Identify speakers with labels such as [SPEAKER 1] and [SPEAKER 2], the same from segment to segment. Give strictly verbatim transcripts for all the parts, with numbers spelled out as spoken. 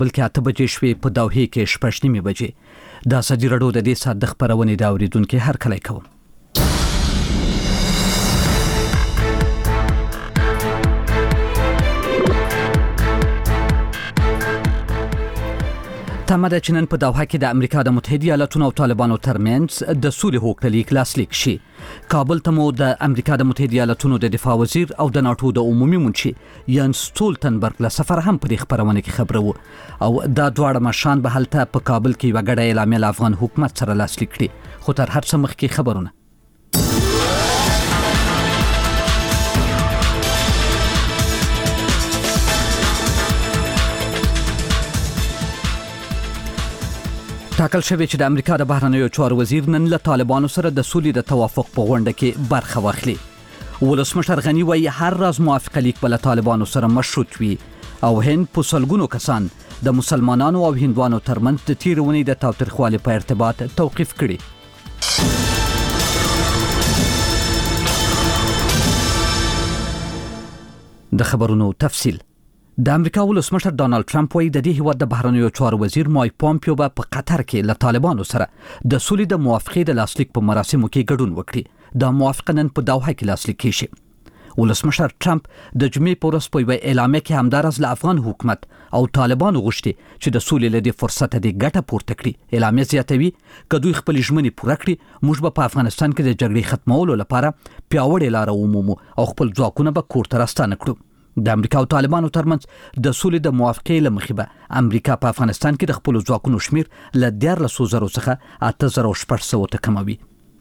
[SPEAKER 1] بلکې اته بجې شوې په دوحې کې شپږ نیمې بجې. دا ازادي راډیو د دې ساعت د خبرونې د اوریدونکو هر کله کوم. تمه ده چې نن په دوحه کې د امریکا د متحده ایالاتونو او طالبانو ترمنځ د سولې هوکړلیک لاسلیک شي. کابل ته مو د امریکا د متحده ایالاتونو د دفاع وزیر او د ناتو د عمومي منشي یان سټولتنبرګ له سفر هم په خبرونه کې خبره وو او دا دواړه مشان به هلته په کابل کې یو غړی اعلامیه له افغان حکومت سره لاسلیک کړي. خو تر هر څه مخکې خبرونه ټاکل شوی چې د امریکا د بهرنیو چارو وزیر نن له طالبانو سره د سولې د توافق په غونډه کې برخه واخلي. ولسمشر غنی وایي هر راز موافقه لیک به له طالبانو سره مشروط وي او هند په سلګونو کسان د مسلمانانو او هندوانو ترمنځ د تیرونې د تاوتریخوالي په ارتباط توقیف کړي. د خبرونو تفصیل. د امریکا ولسمشر ډانلډ ټرمپ وایي د دې هیواد د بهرنیو چارو وزیر مایک پامپیو به په قطر کې له طالبانو سره د سولې د موافقې د لاسلیک په مراسمو کې ګډون وکړي. دا موافقه نن په دوحه کې لاسلیک کیږي. ولسمشر ټرمپ د جمعې په ورځ په یوه اعلامیه کې همدارس له افغان حکومت او طالبانو غوښتي چې د سولې له دې فرصت د ګټه پورته کړي. اعلامیه زیاتوي که دوی خپل ژمنې پوره کړي موږ به په افغانستان کې د جګړې ختمولو لپاره پیاوړې لاره ومومو او خپل ځواکونه به کور ته راستانه کړو. د امریکا او طالبانو ترمنځ د سولې د موافقې له مخې به امریکا په افغانستان کې د خپل ځواکونو شمیر له دیارلس زرو څخه اته زره شپږ سوه ته کموي.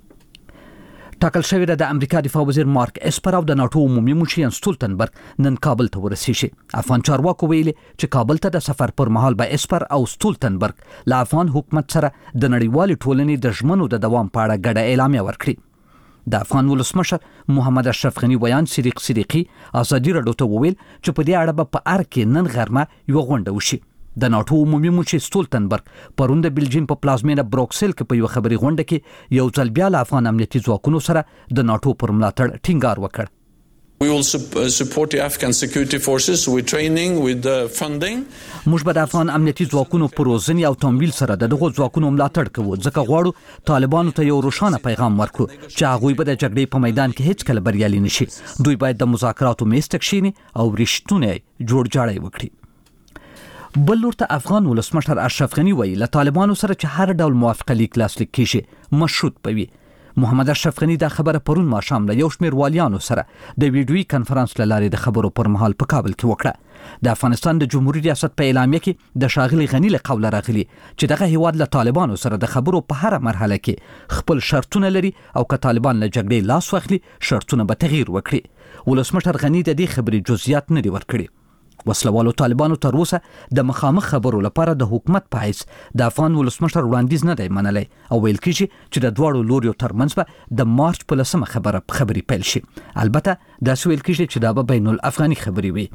[SPEAKER 1] ټاکل شوی د امریکا دفاع وزیر مارک اسپر او د ناتو عمومي منشي یان سټولتنبرګ نن کابل ته ورسیږي. افغان چارواکو ویلي چې کابل ته د سفر پر مهال به اسپر او سټولتنبرګ له افغان حکومت سره د نړیوالې ټولنې د ژمنو د دوام په اړه ګډه اعلامیه ورکړي. د افغان ولسمشر محمد اشرف غنی بیان صدیق صدیقی ازادي راډیو ته وویل چې په دې اړه به په ار کې نن غرمه یو غونډه وشي. د ناتو عمومي منشي سټولتنبرګ پرون د بلجیم په پلازمینه بروکسل کې په یو خبري غونډه کې یو ځل بیا له افغان امنیتي ځواکونو سره د ناتو پر ملاتړ ټینګار وکړ.
[SPEAKER 2] We will support the Afghan security forces with training, with uh, funding.
[SPEAKER 1] موږ به د افغان امنیتي ځواکونو پر روزنې او تمویل سره د دغو ځواکونو ملاتړ کوو ځکه غواړو طالبانو ته یو روښانه پیغام ورکړو چې هغوی به د جګړې په میدان کې هیڅ کله بریالي نشي. دوی باید د مذاکراتو میز ته کښیني او رښتونی جوړجاړی وکړي. بل لور ته افغان ولسمشر اشرف غنی وایي له طالبانو سره چې هر ډول موافقه لیک لاسلیک کیږي مشروط به وي. محمد اشرف غنی دا خبره پرون ماښام له یو شمېر والیانو سره د ویډیویي کنفرانس له لارې د خبرو پر مهال په کابل کې وکړه. د افغانستان د جمهوریت ریاست په اعلامیه کې د ښاغلي غنی له قوله راغلي چې دغه هیواد له طالبانو سره د خبرو په هر مرحله کې خپل شرطونه لري او که طالبان له جګړې لاس واخلي شرطونه به تغییر وکړي. ولسمشر غنی د دې خبرې جزئیات نه دي ورکړي. وسلوالو طالبانو تر اوسه د مخامخ خبرو لپاره د حکومت په حیث د افغان ولسمشر وړاندیز نه دی منلی او ویل کېږي چې د دواړو لوریو ترمنځ به د مارچ په لسمه خبره خبرې پیل شي. البته داسې ویل کېږي چې دا به بین الافغاني خبرې وي.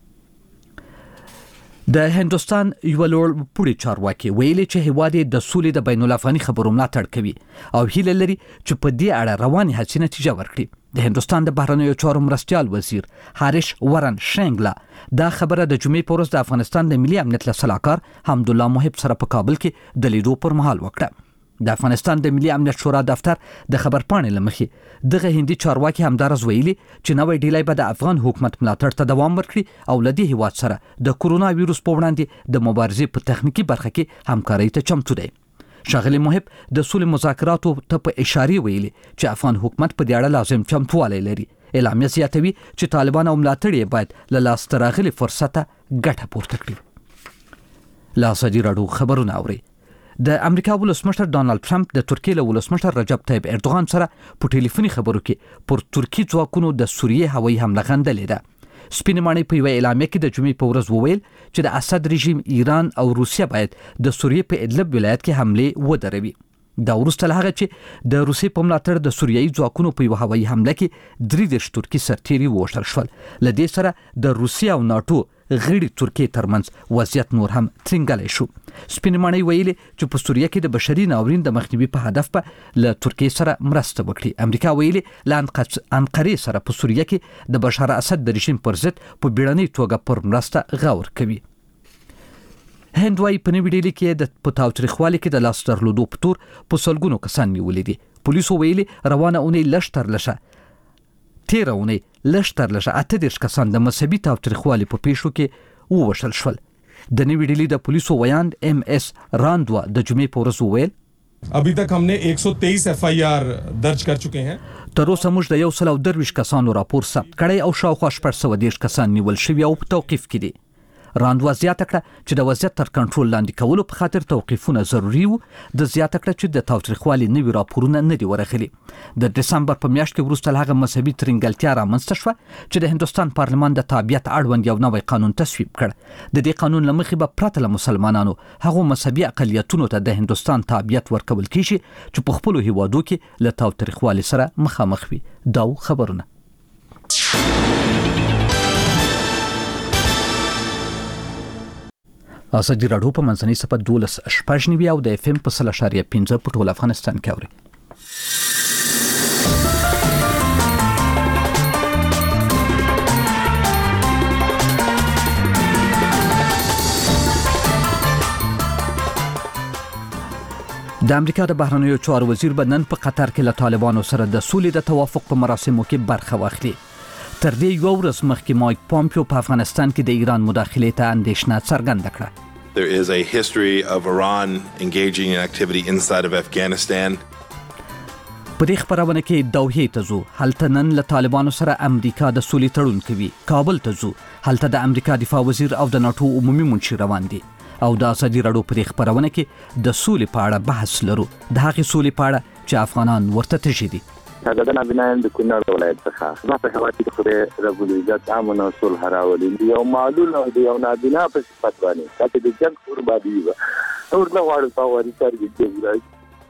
[SPEAKER 1] د هندوستان یو لوړ پوړي چارواکي ویلي چې هیواد د سولې د بین الافغاني خبرو ملاتړ کوي او هیله لري چې په دې اړه روانې هڅې نتیجه ورکړي. د هندوستان د بهرنیو چارو مرستیال وزیر هریش ورن شنګلا دا خبره د جمعې په ورځ د افغانستان د ملي امنیت له سلاکار حمدالله محب سره په کابل کې د لیدو پر مهال وکړه. د افغانستان د ملي امنیت شورا دفتر د خبرپاڼې له مخې دغه هندي چارواکي همدارس ویلي چې نوی ډیلی به د افغان حکومت ملاتړ ته دوام ورکړي او له دې هیواد سره د کرونا ویروس په وړاندې د مبارزې په تخنیکي برخه کې همکارۍ ته چمتو دی. ښاغلي محب د سولې مذاکراتو ته په اشارې ویلي چې افغان حکومت په دې اړه لازم چمتووالی لري. اعلامیه زیاتوي چې طالبان او ملاتړ یې باید له لاسته راغلي فرصته ګټه پورته کړي. له ازادي راډیو خبرونه اورئ. د امریکا ولسمشر ډانلډ ټرمپ د ترکیې له ولسمشر رجب طیب اردوغان سره په ټلیفوني خبرو کې پر ترکی ځواکونو د سوریې هوایي حمله غندلې ده. سپین ماڼۍ په یوه اعلامیه کې د جمعې په ورځ وویل چې د اسد رژیم ایران او روسیه باید د سوریې په ادلب ولایت کې حملې ودروي. دا وروسته له هغه چې د روسیې په ملاتړ د سوریایي ځواکونو په یوه هوایي حمله کې درې دېرش ترکي سرتیري ووژل شول. له دې سره د روسیې او ناټو غړي ترکیې ترمنځ وضعیت نور هم ترنګلی شو. سپین ماڼۍ ویلي چې په سوریه کې د بشري ناورین د مخنیوي په هدف به له ترکیې سره مرسته وکړي. امریکا ویلي له انقرې سره په سوریه کې د بشار اسد د رژیم پر ضد په بیړنۍ توګه پر مرسته غور کوي. هند وايي په نوې ډیلي کې د په تاوتریخوالي کې د لاس درلودو په تور په سلګونو کسان نیولي دي. پولیسو ویلي روانه اونۍ لږ تر لږه تیره اونۍ لږ تر لږه اته دېرش کسان د مذهبي تاوتریخوالي په پیښو کې ووژل شول. د نوې ډیلي د پولیسو ویاند ایم اس راندوا د جمعې په ورځ وویل
[SPEAKER 3] ابھی تک ہم نے ایک سو تیئیس ایف آئی آر درج کر چکے ہیں.
[SPEAKER 1] تر اوسه موږ د یو سل او درویشت کسانو راپور ثبت کړی او شاوخوا شپږ سوه دېرش کسان نیول شوي او په توقیف کې دي. راندوا زیاته کړه چې د وضعیت تر کنټرول لاندې کولو په خاطر توقیفونه ضروري وو. د زیاته کړه چې د تاوتریخوالي نوي راپورونه نه دي ورغلي. د دسمبر په میاشت کې وروسته له هغه مذهبي ترنګلتیا رامنځته شوه چې د هندوستان پارلمان د تابعیت اړوند یو نوی قانون تصویب کړ. د دې قانون له مخې به پرته له مسلمانانو هغو مذهبي اقلیتونو ته د هندوستان تابعیت ورکول کیږي چې په خپلو هیوادو کې له تاوتریخوالي سره مخامخ وي. دا خبرونه ازادي راډیو په منځنۍ صفحه دولس شپږ نوي او د اف ام په سل اشاریه پنځه په ټول افغانستان کې اوري. د امریکا د بهرنیو چارو وزیر به نن په قطر کې له طالبانو سره د سولې د توافق په مراسمو کې برخه واخلي. تر دې یو ورځ مخکې مایک پامپیو په افغانستان کې د ایران مداخلې ته اندېښنه څرګنده کړه.
[SPEAKER 4] There is a history of Iran engaging in activity inside of Afghanistan.
[SPEAKER 1] په دې خبرونه کې دوحې ته ځو. هلته نن له طالبانو سره امریکا د سولې تړون کوي. کابل ته ځو. هلته د امریکا دفاع وزیر او د ناتو عمومي منشي روان دي. او د ازادي راډیو په دې خبرونه کې د سولې په اړه بحث لرو. د هغې سولې په اړه چې افغانان ورته تږي دي.
[SPEAKER 5] هذا بناء بكونار ولاية بخاخ ما في حواتي خبر رب العزت امن وصول هراولين يوم معلول او يوم نابنا په صفات باندې کته د جنگ قربادي و اور نه واړ پاوري تارګټ دی راځي.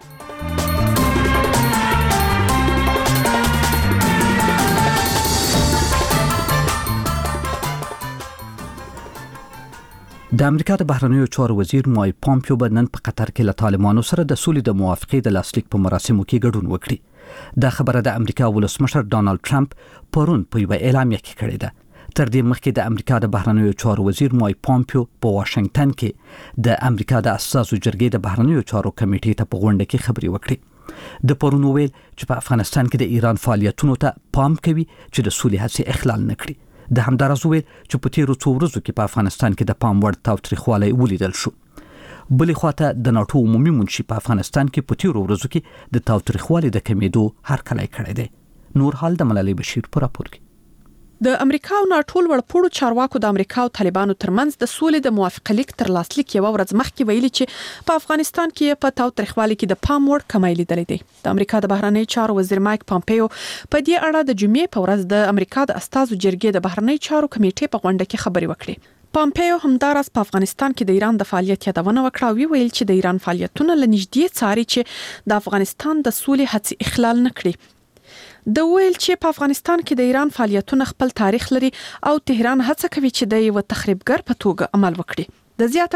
[SPEAKER 5] د امریکا د بهرنیو چارو وزیر مایک پامپیو به نن په قطر کې له طالبانو سره د سولې د موافقې د لاسلیک په مراسمو کې ګډون وکړي. دا خبره د امریکا ولسمشر ډانلډ ټرمپ پرون په یوه اعلامیه کې کړې ده. تر دې مخکې د امریکا د بهرنیو چارو وزیر مایک پامپیو په واشنگټن کې د امریکا د اساسو جرګې د بهرنیو چارو کمیټې ته په غونډه کې خبرې وکړې. د پرون ویل چې په افغانستان کې د ایران فعالیتونو ته پام کوي چې د سولې هڅې اخلال نه کړي. د همدارس ویل چې په تیرو څو ورځو کې په افغانستان کې د پام وړ تاوتریخوالی ولیدل شو. بلې خواته د ناتو عمومي منشي په افغانستان کې په تیرو ورځو کې د تاوتریخوالي د کمیدو هرکلی کړی دی. نور حال د ملالۍ بشیر په راپور کې.
[SPEAKER 6] د امریکا او ناټو لوړپوړو چارواکو د امریکا او طالبانو ترمنځ د سولې د موافقه لیک تر لاسلیک یو ورځ مخکې ویلي چې په افغانستان کې په تاوتریخوالي کې د پام وړ کمی لیدل دي. د امریکا د بهرنی چارو وزیر مایک پامپیو په دې اړه د جمعې په ورځ د امریکا د استازو جرګې د بهرنی چارو کمیټې په غونډه کې خبرې وکړې. پامپیو همدارس په افغانستان کې د ایران د فعالیت یادونه وکړه او ویل چې د ایران فعالیتونه له نږدې څاري چې د افغانستان د سولې هڅې اخلال نه کړي. د ویل چې په افغانستان کې د ایران فعالیتونه خپل تاریخ لري او تهران هڅه کوي چې د یو تخریبګر په توګه عمل وکړي. د زیاته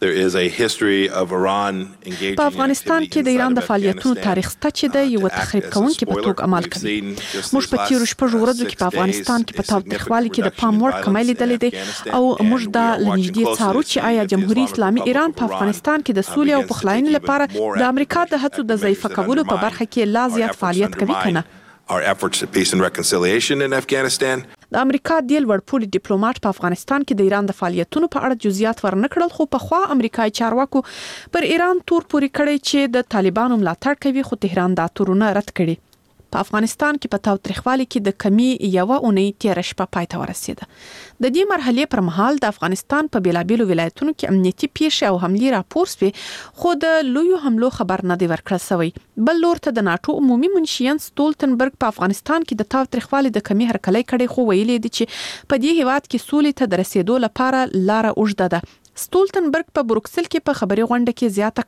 [SPEAKER 6] کړه په افغانستان کې د ایران د فعالیتونو تاریخ شته چې د یو تخریب کوونکي په توګه عمل کوي. موږ په تیرو شپږو ورځو کې په افغانستان کې په تاوتریخوالي کې د پام وړ کمی لیدلې دي او موږ دا لنږدې څارو چې آیا جمهوریت اسلامي ایران په افغانستان کې د سولې او پخلاینې لپاره د امریکا د هڅو د ضعیفه کولو په برخه کې لا زیات فعالیت کوي کنه.
[SPEAKER 4] Our efforts at peace and reconciliation in Afghanistan.
[SPEAKER 6] د امریکا د لوړپوړي ډیپلوماټ په افغانستان کې د ایران د فعالیتونو په اړه جزئیات ورنکړل خو په خوا امریکایي چارواکو پر ایران تور پوري کړی چې د طالبانو ملاتړ کوي خو تهران دا تورونه رد کړي. په افغانستان کې په تاوتریخوالي کې د کمی یو اونۍ تیر شپه پای ته ورسېده. د دې مرحلې پر مهال د افغانستان په بیلابیلو ولایتونو کې امنیتي پیښې او حملې راپور شوې خو د لویو حملو خبر نه دی ورکړل شوی. بل لور ته د ناتو عمومي منشي ینس ستولتنبرګ په افغانستان کې د تاوتریخوالي د کمی هرکلی کړي خو ویلي دی چې په دې هیواد کې سولې ته د رسیدو لپاره لار اوږده ده. ستولتنبرګ په بروکسل کې په خبري غونډه کې زیاته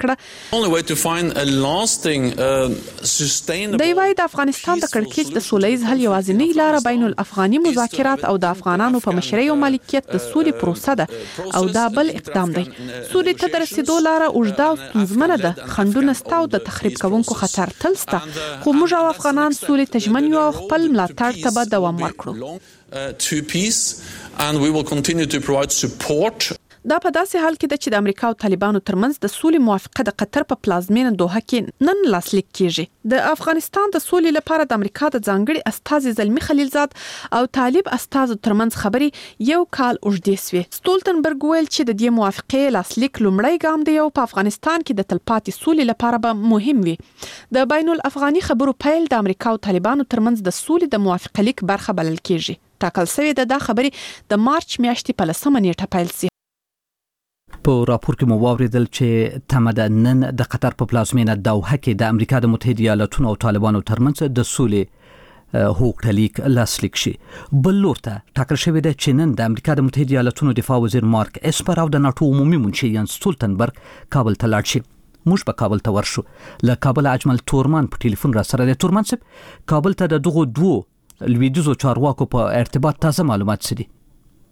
[SPEAKER 6] کړه د یوای د افغانستان د کړکېچ د سولهییز حل یوازینی لار بین الافغاني مذاکرات او د افغانانو په مشرۍ او مالکیت د سولې پروسه ده او دا بل اقدام دی. سولې ته د رسیدو لار اوږده او ستونزمنه ده. خنډونه سته او د تخریب کوونکو خطر تل سته خو موږ او افغانان سولې ته ژمن یو او خپل ملاتړ ته به دوام ورکړو. دا په داسې حال کې چې د امریکا او طالبانو ترمنځ د سولې موافقه د قطر په پلازمینه دوحه کې نن لاسلیک کیږي. د افغانستان د سولې لپاره د امریکا د ځانګړي استازي زلمی خلیلزاد او طالب استازو ترمنځ خبري یو کال اوږدې سوې. ستولتنبرګ ویل چې د دې موافقې لاسلیک لومړی ګام دی او په افغانستان کې د تلپاتې سولې لپاره به مهم وي. د بین الافغاني خبرو پیل د امریکا او طالبانو ترمنځ د سولې د موافقه لیک برخه بلل کیږي. ټاکل شوی د دا خبرې د مارچ میاشتې په لسمه نیټه پیل شي.
[SPEAKER 1] په راپور کې مو واوریدل چې تمه نن د قطر په پلازمینه دوحه کې د امریکا د متحده ایالاتونو او طالبانو ترمنځ د سولې هوکړه لیک لاسلیک شي. بل لور ته ټاکل شوی دی چې نن د امریکا د متحده ایالاتونو دفاع وزیر مارک اسپر او د ناتو عمومي منشي یانس ستولتنبرګ کابل ته لاړ شي. موږ په کابل ته ورشو. له کابل اجمل تورمان په ټلیفون را سره دی. تورمان صاحب، کابل ته د دغو دوو لویدیځو چارواکو په ارتباط تازه معلومات څه دي؟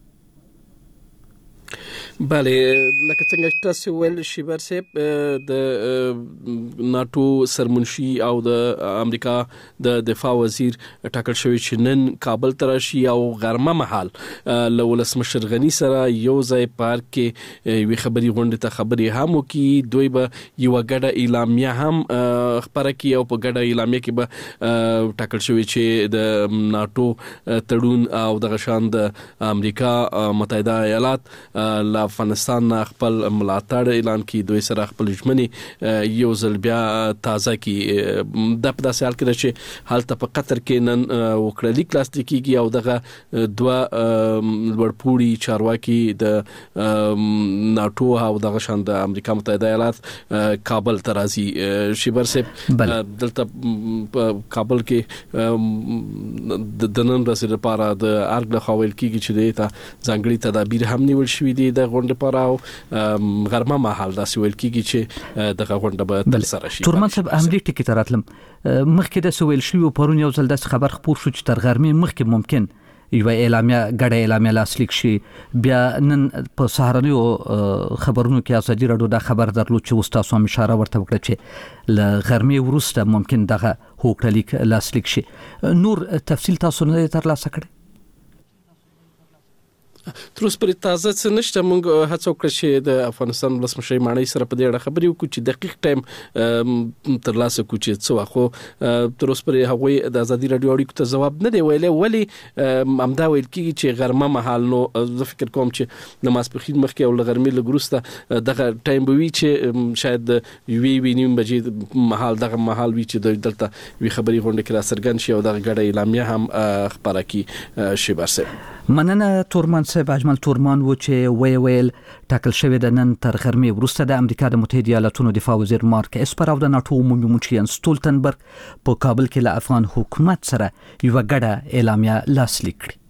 [SPEAKER 7] بله، لکه څنګه چې تاسو ویل شیبر صاحب، د ناتو سرمنشي او د امریکا د دفاع وزیر ټاکل شوی چې نن کابل ته راشي او غرمه مهال له ولسمشر غنی سره یو ځای پارک کې وی خبري غونډه ته خبري هم وکي. دوی به یو غډه اعلامیه هم خبره کوي او په غډه اعلامیه کې به ټاکل شوی چې د ناتو تړون او د غشان د امریکا متحده ایالات له افغانستان خپل ملاتړ اعلان کی. دوی سره خپل ژمنې یو ځل بیا تازه کی. د په داسې حال کې چې حالت په قطر کې نن وکړه لیک لاسلیک کیږي او دغه دوه ورپوړي چارواکي د ناتو او دغه شان د امریکا متحده ایالات کابل ته راځي. شیبر صاحب، دلته په کابل کې د نن ورځې لپاره د ارګ له خوا ویل کیږي چې د ځانګړي تدابیر هم نیول شوي دي د غونډې لپاره او غرمه مهال داسې ویل کیږي چې دغه غونډه به ترسره شي.
[SPEAKER 1] تورمان صاحب، همدې ټکي ته راتلم. مخکې د سویل شوی پرون یو ځل داسې خبر خپور شو چې تر غرمې مخکې ممکن یو اعلامیه غړې اعلامیه لاسلیک شي. بیا نن په سهارنیو خبرونو کې ازادي راډیو دا خبر درلود چې استاد هم اشاره ورته وکړه چې ل غرمې وروسته ممکن دغه هوکړه لیک لاسلیک شي. نور تفصیل تاسو نه ترلاسه کړئ؟
[SPEAKER 7] تر اوسه پورې تازه څه نشته. موږ هڅه وکړه چې د افغانستان ولسمشر ماڼۍ سره په دې اړه خبرې وکړو چې دقیق ټایم ترلاسه کړو چې څه واخو. تر اوسه پورې هغوی د ازادي راډیو اړیکو ته ځواب نه دی ویلی. ولې همدا ویل کیږي چې غرمه مهال، نو زه فکر کوم چې د ماسپښین مخکې او له غرمې لږ وروسته دغه ټایم به وي چې شاید یوې وي نیم بجې مهال دغه مهال وي چې د دلته وی خبري غونډه کې را څرګند شي او دغه غړې اعلامیه هم خبره کړي. شیبر صاحب،
[SPEAKER 1] مننه. تورمان صاحب، اجمل تورمان و چې وی ویل ټاکل شوی د نن تر غرمې وروسته د امریکا د متحده ایالاتونو دفاع وزیر مارک اسپر او د ناتو عمومي منشي یانس ستولتنبرګ په کابل کې له افغان حکومت سره یو غډه اعلامیه لاسلیک کړه.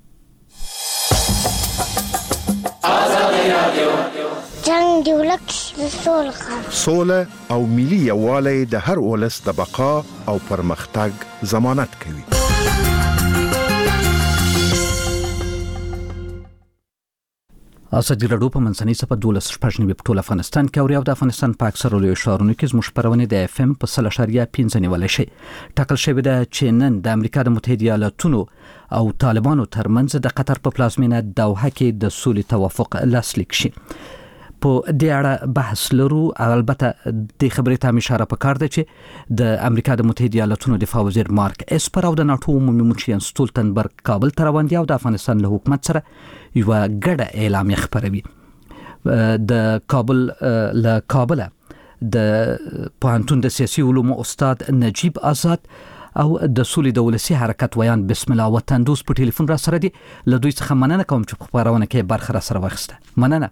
[SPEAKER 8] جنگ دی ولک سوله
[SPEAKER 9] سوله او ملي یووالی د هر ولس د بقا او پرمختګ ضمانت کوي.
[SPEAKER 1] ازادي راډیو په منځنۍ صفه دولس شپږ نیمې په ټول افغانستان کې اوري او د افغانستان په اکثره لویو ښارونو کې زموږ خپرونې د اف ام په سل اشاریه پنځه نیولای شي. ټاکل شوی دی چې نن د امریکا د متحده ایالاتونو او طالبانو ترمنځ د قطر په پلازمینه دوحه کې د سولې توافق لاسلیک شي. په دې اړه بحث لرو. البته د خبرې ته اشاره پکار ده چې د امریکا د متحده ایالاتونو دفاع وزیر مارک اسپر او د ناتو عمومي منشي یانس ستولتنبرګ کابل ته روان دي او د افغانستان له حکومت سره یو غډه اعلامیه خبروي. د کابل له کابل د پوهنتون د سیاسي علومو استاد نجیب آزاد او د سولې د ولسی حرکت ویان بسم الله وطندوس په ټلیفون را سره دي. له دوی څخه مننه کوم چې په خبرونه کې برخه را سره واخیسته. مننه.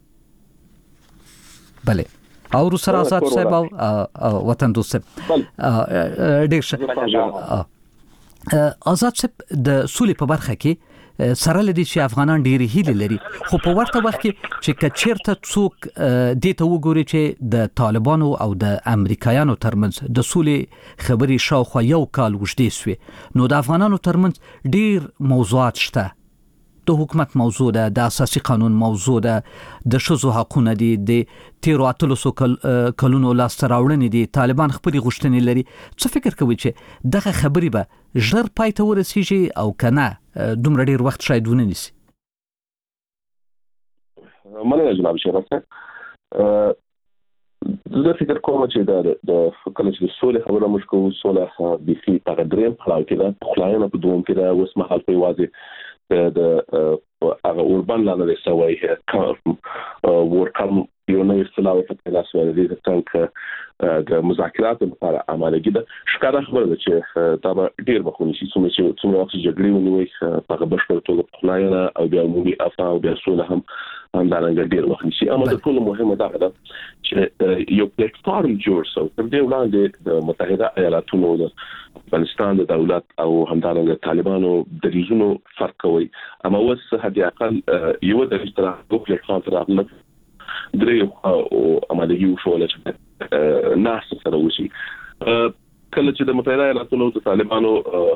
[SPEAKER 1] بله، او رو سره آزاد صاحب او وطندوس صاحب ډیر ښه. آزاد صاحب، د سولې په برخه کې سره لدی چې افغانان ډیر هیله لري، خو په ورته وخت کې چې کچیرته څوک د ته وګوري چې د طالبانو او د امریکایانو ترمنځ د سولې خبري شاوخوا یو کال وشدي سوی، نو د افغانانو ترمنځ ډیر موضوعات شته. د حکومت موضوع ده، د اساسي قانون موضوع ده، د ښځو حقونه دي، د تیرو اتلسو کلونو لاسته راوړنې دي، طالبان خپلې غوښتنې لري. څه فکر کوي چې دغه خبرې به ژر پای ته ورسیږي او که نه دومره ډیر وخت شاید ونه نیسي؟
[SPEAKER 10] مننه جناب شرف صاحب. زه فکر کوم چې د د کله چې سولې خبره موږ کوو سوله د فی تقدریم پلاو کې ده خلاینه په دوم کې ده اوس مهال په واځي د هغه اوربان لاندې سوي ورکم یو نه استلاو په تاسو باندې د څنګه د مذاکرات لپاره عملي ده ښکاره خبره ده چې دا ډیر بخونی شي څومره چې څومره وخت جګړې ونیوي په بشپړ توګه خلاینه او بیا عمومي افا او بیا سوله هم همدارنګه ډیر وخت شي. اما د ټولو مهمه دا ده چې یو پلیټ فارم جوړ شو تر دې وړاندې د متحده ایالاتونو د افغانستان د دولت او همدارنګه طالبانو د ریزونو فرق کوي. اما اوس هدي اقل یو د اشتراک په پلیټ فارم راغله درې او عملي وشول چې ناس سره وشي. کله چې د متحده ایالاتونو د طالبانو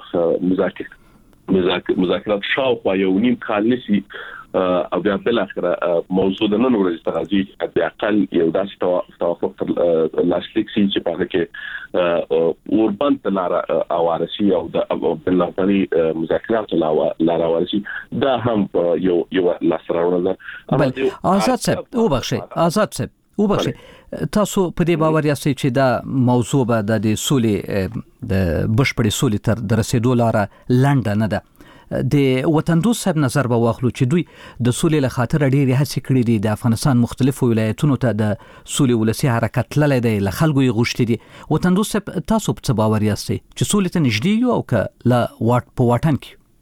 [SPEAKER 10] مذاکرات مذاکرات شاوخوا یو نیم کال نشي او بیا بل اخره موضوع د نن ورځې ترازی د اقل یو داسې توافق لاسلیک سي چې په کې اوربان تلاره اوارسي او د بلافري مذاکرات لاره اوارسي دا هم یو یو لاسراوړل.
[SPEAKER 1] بل آزاد صاحب او بخشي آزاد صاحب او بخشي تاسو په دې باور یاستئ چې دا موضوع به د سولې د بشپړې سولې تر درسېدو لاره لنډه نه ده. د وطن دوست صاحب نظر به واخلو چې دوی د سولې له خاطر ډېرې هڅې کړې دي د افغانستان مختلفو ولایتونو ته د سولې ولسی حرکت تللی دی له خلکو یې غوښتي دي. وطن دوست صاحب تاسو په څه باور یاستئ چې سولې ته نږدې یو او که له واټ په واټن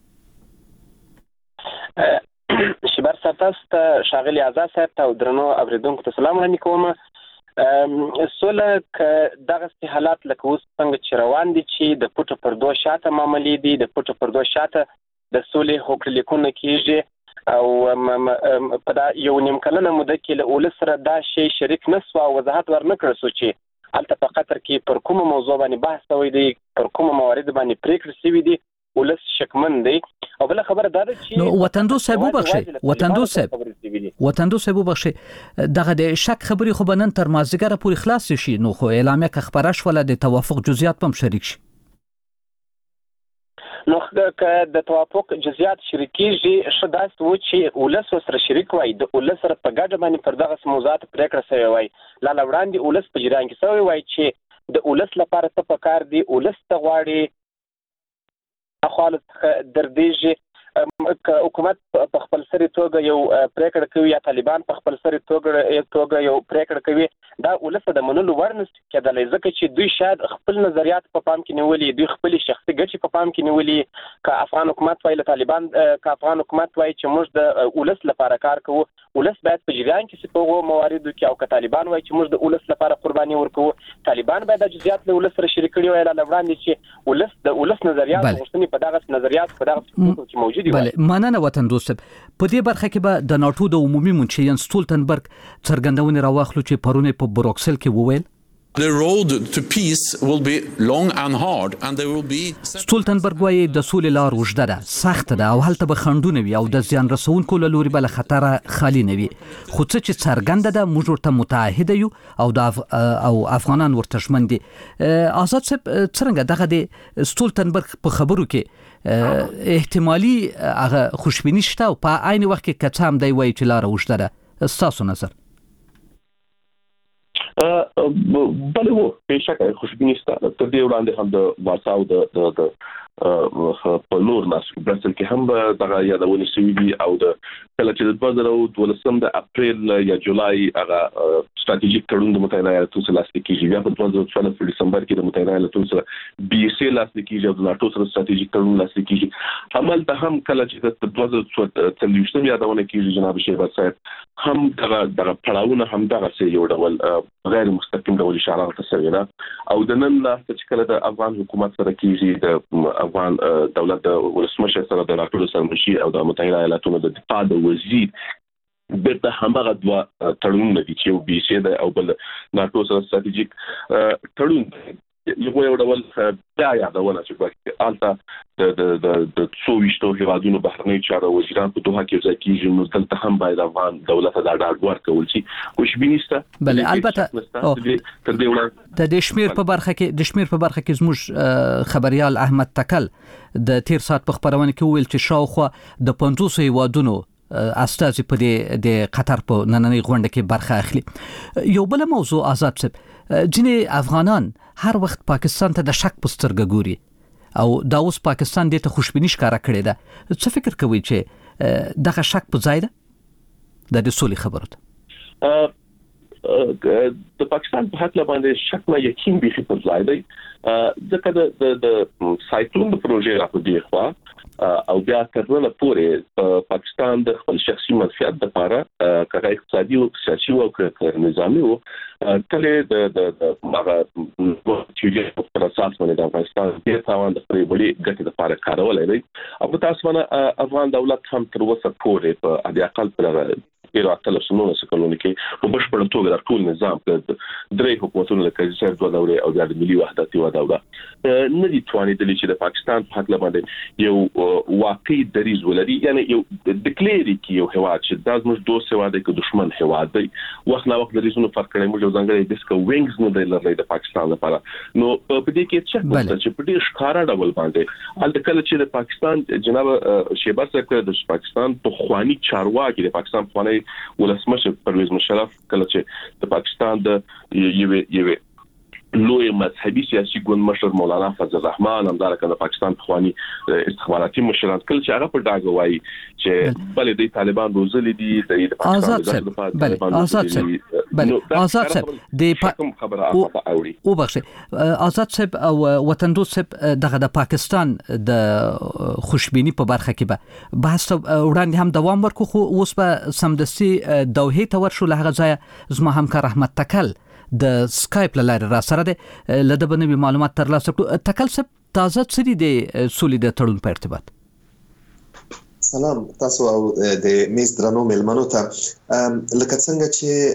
[SPEAKER 1] کې؟
[SPEAKER 11] شبر صاحب تاسو ته ښاغلي آزاد صاحب ته او درنو اوریدونکو ته سلام وړاندې کوم. سوله ک دغه حالات لکه اوس څنګه چې روان دي چې د پټو پردو شاته معاملې دي د پټو پردو شاته د سولې هوکړه لیکونه کیږي او په دا یو نیم کلنه موده کې له ولس سره دا شی شریک نسو او وضاحت ورنکړ سو چې البته په قطر کې پر کومه موضوع باندې بحث شوی دی پر کومه موارد باندې پریکړه شوی دی ولس شکمن دی او بل خبره دا ده چې
[SPEAKER 1] نو وطن دوست صاحب وبخشي وطن دوست صاحب وطن دوست صاحب وبخشي دغه د شک خبري خو بنن تر مازیګره پورې خلاص شي نو خو اعلامیه که خبره شوله د توافق جزئیات هم شریک شي.
[SPEAKER 11] نو که د توافق جزئیات شریکيږي شداس و چې ولس سره شریک وای د ولس سره په ګډه باندې پر دغه موضوعات پریکړه شوی وای لا لوړاندې ولس په جریان کې شوی وای چې د ولس لپاره څه پکار دی ولس ته غواړي اخوالت دردیږي حکومت په خپل سری توګه یو پریکړه کوي یا طالبان په خپل سری توګه توګه یو پریکړه کوي دا ولس د منلو ورنس کېدلای ځکه چې دوی شاید خپل نظریات په پام کې نیولي دوی خپل شخصي ګټې په پام کې نیولي که افغان حکومت وایي طالبان که افغان حکومت وایي چې موږ د ولس لپاره کار کوو ولس باید په جریان کې څه په مواردو کې او که طالبان وایي چې موږ د ولس لپاره قرباني ورکوو طالبان باید د جزئیات له ولس سره شریک کړي وي لا وړاندې چې ولس د ولس نظریات غوښتنې په دغه نظریات په دغه کې موجود دي.
[SPEAKER 1] بله مننه وطن دوست په دې برخه کې به د ناتو د عمومي منشي ینس ستولتنبرګ څرګندونه راوخلو چې پرونه په بروکسل کې وویل
[SPEAKER 2] The road to peace will be long and hard and there will be
[SPEAKER 1] ستولتنبرګ وايي د سولې لار وژده ده سخت ده او هلته به خندونه وي او د زیان رسونکو له لوري بل خطر خالی نه وي خو څه چې څرګنده ده موږ ورته متعهد یو او د او افغانان ورته ژمن دي. آزاد صاحب څنګه دغه د ستولتنبرګ په خبرو کې احتمالي هغه خوشبینی شته او په عین وخت کې کڅ هم دی وایي چې لار وژده ده تاسو نظر؟
[SPEAKER 10] بله وو بېشکه خوشبیني شته تر دې وړاندې هم د وارساو د د په نور ناس برسل کې هم دغه یادونه شوې دي او د کله چې د دوه زره دولسم د اپریل یا جولای هغه ستراتیژیک تړون د متحده ایالاتونو سره لاسلیک کیږي بیا په دوه زره څوارلس په دسمبر کې د متحده ایالاتونو سره بي اس اي لاسلیک کیږي او د ناتو سره ستراتیژیک تړون لاسلیک کیږي عمل ته هم کله چې د دوه زره څلوېښتم یادونه کیږي جناب شهباز صاحب هم دغه دغه پړاوونه هم دغه څه یو ډول غیر مستقیم ډول اشاره تسوي ده او د نن لا چې کله د افغان حکومت سره کیږي د افغان دولت د ولسمشر سره د ډاکټر سرمشي او د متحده ایالاتونو د دفاع د وزیر بیرته همغه دوا تړون دي چې یو بي سي ده او بل ناتو سره ستراتیژیک تړون یو یو ډول دا یادونه چې په الته د د د د څوویشتو هیوادونو بهرنی چارو وزیران په دوحه کې ځای کېږي نو دلته هم باید افغان دولت ته دا ډاډ ورکول شي خوشبیني شته
[SPEAKER 1] بل البته
[SPEAKER 10] تر دې وړاندې
[SPEAKER 1] د دشمیر په برخه کې د شمیر په برخه کې زموږ خبريال احمد تکل د تیر سات په خبرونه کې ویل چې شاوخوا د پنځوس هیوادونو استازي په دې د قطر په نننۍ غونډه کې برخه اخلي. یو بل موضوع آزاد صاحب، ځینې افغانان هر وخت پاکستان ته د شک په سترګه ګوري او دا اوس پاکستان دې ته خوشبیني ښکاره کړې ده. څه فکر کوي چې دغه شک په ځای ده د دې سولې خبرو ته؟
[SPEAKER 10] د پاکستان په حق باندې شک نه یقین به په ځای دی، ځکه د د سایکلون د پروژې راپدې خو او بیا ترنه پورې پاکستان د خپل شخصي منفعت لپاره کله اقتصادي او سیاسي او نظامي او کله د د هغه چې په اساس باندې د افغانستان د تاوان د پرې وړي ګټې لپاره کارول دی. او تاسو باندې افغان دولت هم تر اوسه پورې په اډیا اقل پر ډیرو اتلس نو سکلونه کې په بشپړ توګه د ټول نظام په درې حکومتونو لکه چې دوه دورې او د ملي وحدت یو دوره نه دي توانیدلي چې د پاکستان په حق باندې یو واقعي دریز ولري، یعنی یو ډیکلیری کې یو هواد چې د زموږ دوست هواد کې دشمن هواد دی. وخت لا وخت دریزونه فرق کړي موږ ځانګړي ډیسک وینګز نه دی لري د پاکستان لپاره. نو په دې کې چې چې په دې ښکارا ډول باندې ال کله چې د پاکستان جناب شیبر صاحب د پاکستان په خواني چارواکي د پاکستان خواني ولسمشر پرویز مشرف کله چې د پاکستان د یو یو لوی مذهبي سیاسي ګوند مشر مولانا فضل الرحمن همدارنګه د پاکستان خواني استخباراتي مشران کله چې هغه په ډاګه وایي چې بلې د طالبان روزلي دي د
[SPEAKER 1] پاکستان د طالبان آزاد صاحب بلې آزاد صاحب د
[SPEAKER 10] خبره اوري
[SPEAKER 1] او بخښه آزاد صاحب او وطن دوست صاحب دغه د پاکستان د خوشبینی په برخه کې به بحث وړاندې هم دوام ورکو، خو اوس به سمدستي دوحې ته ورشو. له هغه ځایه زما همکار احمد تکل د سکایپ لاره را سره ده لده بنوي معلومات ترلاسه کړو. تکل صاحب تازه څه دي د سولې د تړون په ارتباط؟
[SPEAKER 12] سلام تاسو او د میز درنو ملمنو ته. لکه څنګه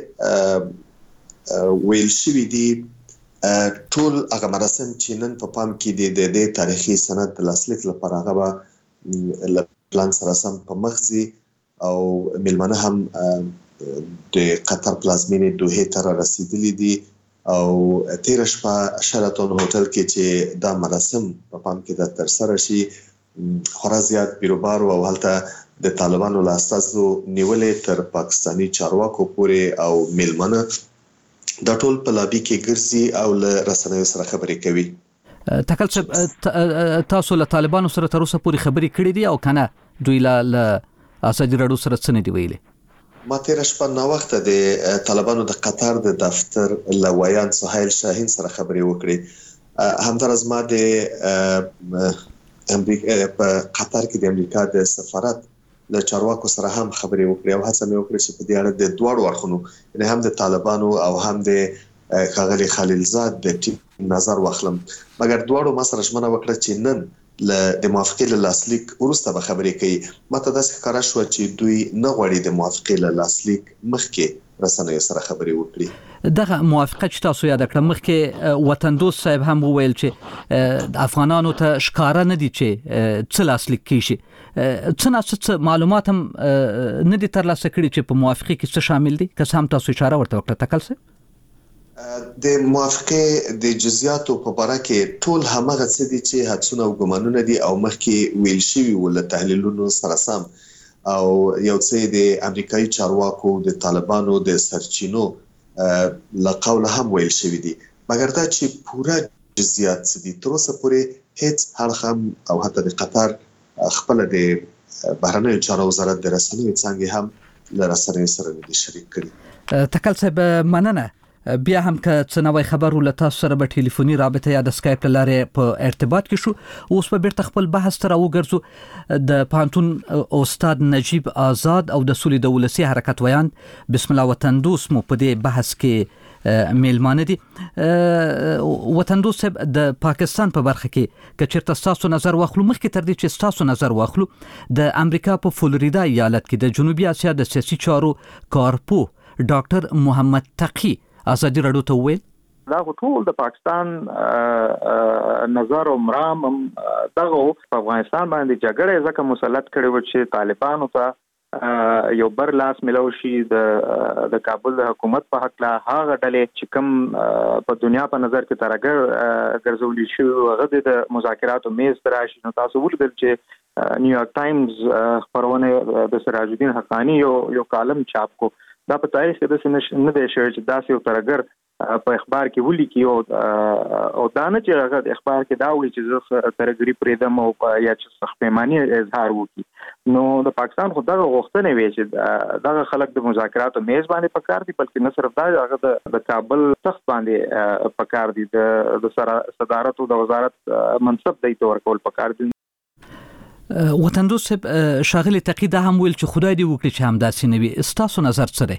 [SPEAKER 12] چې ویل شوی دی ټول هغه مراسم چې نن په پام کې دي د دې تاریخي سند د لاسلیک لپاره هغه پلان سره سم په مخزي او ملمنه هم د قطر پلازمینې دوحې ته رسیدلي دي او تیر شپه شراتون هوټل کې چې دا مراسم په پام کې د تر سره شي خورا زیات بیروبار او هلته د طالبانو له استازو نیولې تر پاکستانی چارواکو پورې او ملمنه دا ټول په لابي کې ګرځي او له رسنیو سره خبرې کوي.
[SPEAKER 1] تکل صاحب تاسو له طالبانو سره تر اوسه پورې خبرې کړې دي او کنه دوی له ازادي راډیو سره څه نه دی ویلي؟
[SPEAKER 12] ما تیر شپه نو وخت د طالبانو د قطر د دفتر لویان سهیل شاهین سره خبرې وکړې. همدارس ما د امریکا په قطر کې د امریکا د سفارت له چارواکو سره هم خبرې وکړې او هڅه مې وکړه چې په دې اړه د دوه اړخونو یعنی هم د طالبانو او هم د ښاغلي خلیلزاد د ټیم نظر واخلم، مګر دواړو ما سره ژمنه وکړه چې نن له د موافقې له لاسلیک وروسته به خبرې کوي. ماته داسې ښکاره شوه چې دوی نه غواړي د موافقې له لاسلیک مخکې رسنیو سره خبرې وکړي.
[SPEAKER 1] دغه موافقه چې تاسو یاد کړه مخکې وطن دوست صاحب هم وویل چې د افغانانو ته ښکاره نه دي چې څه لاسلیک کیږي. څه نه څه معلومات هم نه دي ترلاسه کړي چې په موافقې کې څه شامل دي، که هم تاسو اشاره ورته وکړه تکل صاحب؟
[SPEAKER 12] د موافقې د جزئیاتو په اړه کې ټول همغه څه دي چې حدسونه او ګمانونه دي او مخکې ویل شوی ول تحلیلونو سره سم او یو څه د امریکایي چارواکو د طالبانو د سرچینو لقول هم ویل شوی دي، مګر دا چې پوره جزئیات څه دي تر اوسه پورې هیڅ حل هم او حتی د قطر خپل د بهرنیو چارو وزارت د رسنیو څنګه هم له رسنیو سره د شریک کړي.
[SPEAKER 1] تکل صاحب مننه. بیا هم که څه نوی خبر ول تاسو سره به ټلیفوني رابطه یا د سکایپ لاره په ارتباط کې شو. اوس په بیرته خپل بحث تر وګرځو. د پانتون استاد نجیب آزاد او د سولې د ولسی حرکت ویان بسم الله وطن دوست مو په دې بحث کې میلمانه دي. وطن دوست د پاکستان په برخه کې که چیرته تاسو نظر واخلو مخکې تر دې چې تاسو نظر واخلو د امریکا په فلوریدا ایالت کې د جنوبي اسیا د سیاسي چارو کارپو ډاکټر محمد تقی ازادي راډیو ته ویل
[SPEAKER 13] دا ټول د پاکستان نظر او مرام دغه په افغانستان باندې جګړه ځکه مسلط کړي و چې طالبانو ته یو بر لاس ملو شي د د کابل د حکومت په حق لا هغه ډلې چې کوم په دنیا په نظر کې ترګر ګرځولي شي هغه د مذاکراتو میز تراشي. نو تاسو ولیدل چې نیویارک ټایمز خبرونه د سراج الدین حقانی یو یو کالم چاپ کو دا په تاریخ کې د نه دی شوی چې داسې یو ترګر په اخبار کې ولیکي او او دا نه چې هغه د اخبار کې دا وایي چې زه ترګری پرېدم او یا چې سخت پیمانه اظهار وکړي. نو د پاکستان خو دغه غوښتنه وی چې دغه خلک د مذاکراتو میز باندې پکار دي بلکې نه صرف دا هغه د کابل تخت باندې پکار دي د صدارت او د وزارت منصب دی تور کول پکار دي.
[SPEAKER 1] وطندوس شاغلی تقید هم ویل چې خدای دې وکړي چې همداسې نه وي. ستاسو نظر څه دی؟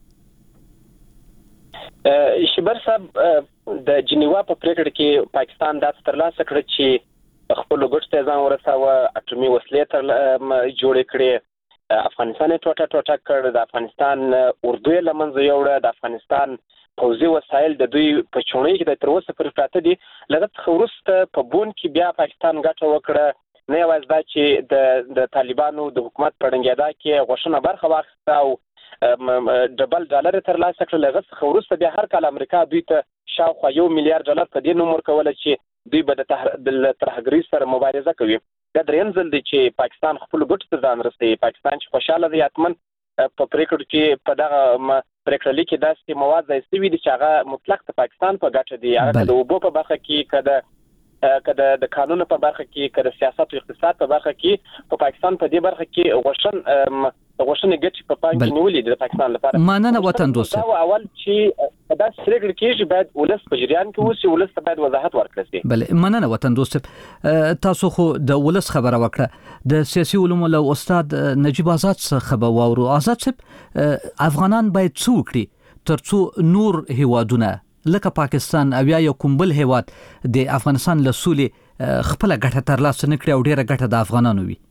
[SPEAKER 11] شبر صاحب د جنیوا په پریکړه کې پاکستان دا ترلاسه کړ چې خپل ګټ ته ځان ورساوه، اټومي وسلې تر جوړې کړې، افغانستان ټوټه ټوټه کړ، د افغانستان اردو یې لمنځه یوړه، د افغانستان پوځي وسایل د دوی په چونۍ کې د تر اوسه پورې پراته دي. لږ وروسته په بون کې بیا پاکستان ګټه وکړه، نه یوازې دا چې د د طالبانو د حکومت په ړنګېدا کې غوښنه برخه واخیسته او ډبل ډالر تر لاسه کړل. هغه څخه وروسته بیا هر کال امریکا دوی ته شاوخوا یو میلیارډ ډالر په دې نوم ورکوله چې دوی به د ترهګرۍ سره مبارزه کوي. دا دریم ځل دی چې پاکستان خپل ګټو ته ځان رسوي. پاکستان چې خوشاله دی حتمن په پریکړه کې په دغه پریکړه لیکي داسې مواد ځای سوي دي چې هغه مطلق د پاکستان په ګټه دي. هغه د اوبو په برخه کې کده کده د قانون په برخه کې کده سیاست او اقتصاد په برخه کې په پاکستان په دې برخه کې غوښن غوښنه ګټي په پام کې نیولې د پاکستان لپاره.
[SPEAKER 1] مننه وطن دوست.
[SPEAKER 11] دا اول چې دا سرګل کېږي باید ولس په جریان کې اوسي، ولس ته باید وضاحت ورکړل شي.
[SPEAKER 1] بله مننه وطن دوست. تاسو خو د ولس خبره وکړه. د سیاسي علومو له استاد نجیب آزاد څخه خبر واورو. آزاد صاحب افغانان باید څه وکړي ترڅو نور هیوادونه لکه پاکستان او یا کوم بل هیواد د افغانستان له سولې خپل ګټه ترلاسه نه کړي او ډیره ګټه د افغانانو وي؟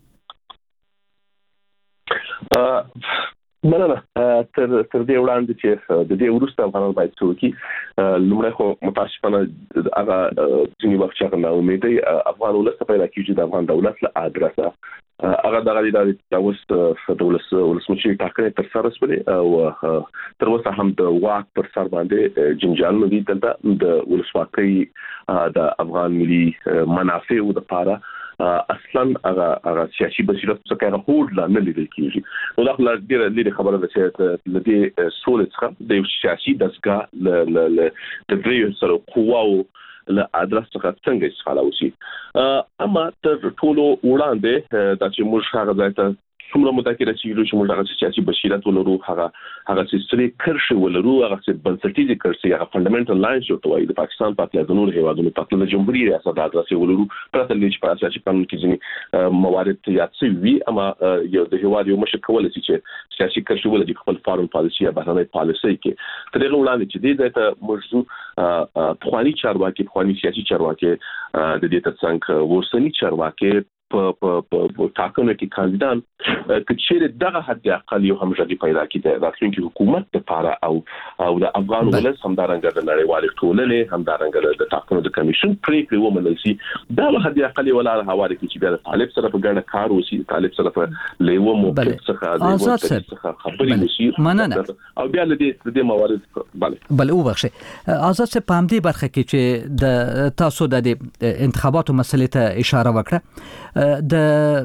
[SPEAKER 10] مننه. تر تر دې وړاندې چې د دې وروسته افغانان باید څه وکړي، لومړی خو متاسفانه هغه ځینې وخت چې هغه ناامیدۍ افغان ولس ته پیدا کېږي د افغان دولت له ادرسه هغه دغه د اوس د ولس ولسمشر ټاکنې تر سره رسولې او تر اوسه هم د واک پر سر باندې جنجال نه دي. دلته د ولسواکۍ د افغان ملي منافعو لپاره اصلا هغه هغه سیاسي بصیرت څخه هغه هوډ لا نه لیدل کیږي. نو دا خو ډیره لري خبره ده چې د دې سولې څخه د سیاسي دسګه ل ل د دې سره قواو له ادرس څخه څنګه استفاده وشي. اما تر ټولو وړاندې دا چې موږ هغه ځای ته څومره متأکد چې چې موږ هغه سیاسي بصیرت ولرو، هغه هغه سیستري کرښه ولرو، هغه بنسټیزي کرښه هغه فندامنټل لاینز جو توای د پاکستان په اړه د نور هیوادونو په اړه د جمهوریت ریاست ادرس ولرو پرته لږ په اساسي قانون کې ځینې موارد یاد شوي. اما یو د هیواد یو مشر کولای شي چې سیاسي کرښه ولري خپل فارم پالیسي یا بهرنۍ پالیسي کې تر هغه وړاندې چې دې ته موضوع پخوانی چارواکي پخوانی سیاسي چارواکي د دې ترڅنګ ورسنی چارواکي په په ټاکنو کې کاندیدان کچېره دغه حد اقل یو همغږي پیدا کړي د راتلونکي حکومت لپاره او او د افغان ولس همدارنګه د نړیوال ټولنې همدارنګه د ټاکنو د کمیشن پریکړې ومنل شي. دا به حد اقل ولا حواله کې چې بیا د طالب سره په ګډه کار وشي، طالب سره په لیوه موقف څخه د
[SPEAKER 1] آزاد
[SPEAKER 10] څخه خبرې وشي او بیا له دې د موارد بله
[SPEAKER 1] بل وبخښه. آزاد صاحب په همدې برخه کې چې د تاسو د انتخاباتو مسلې ته اشاره وکړه، د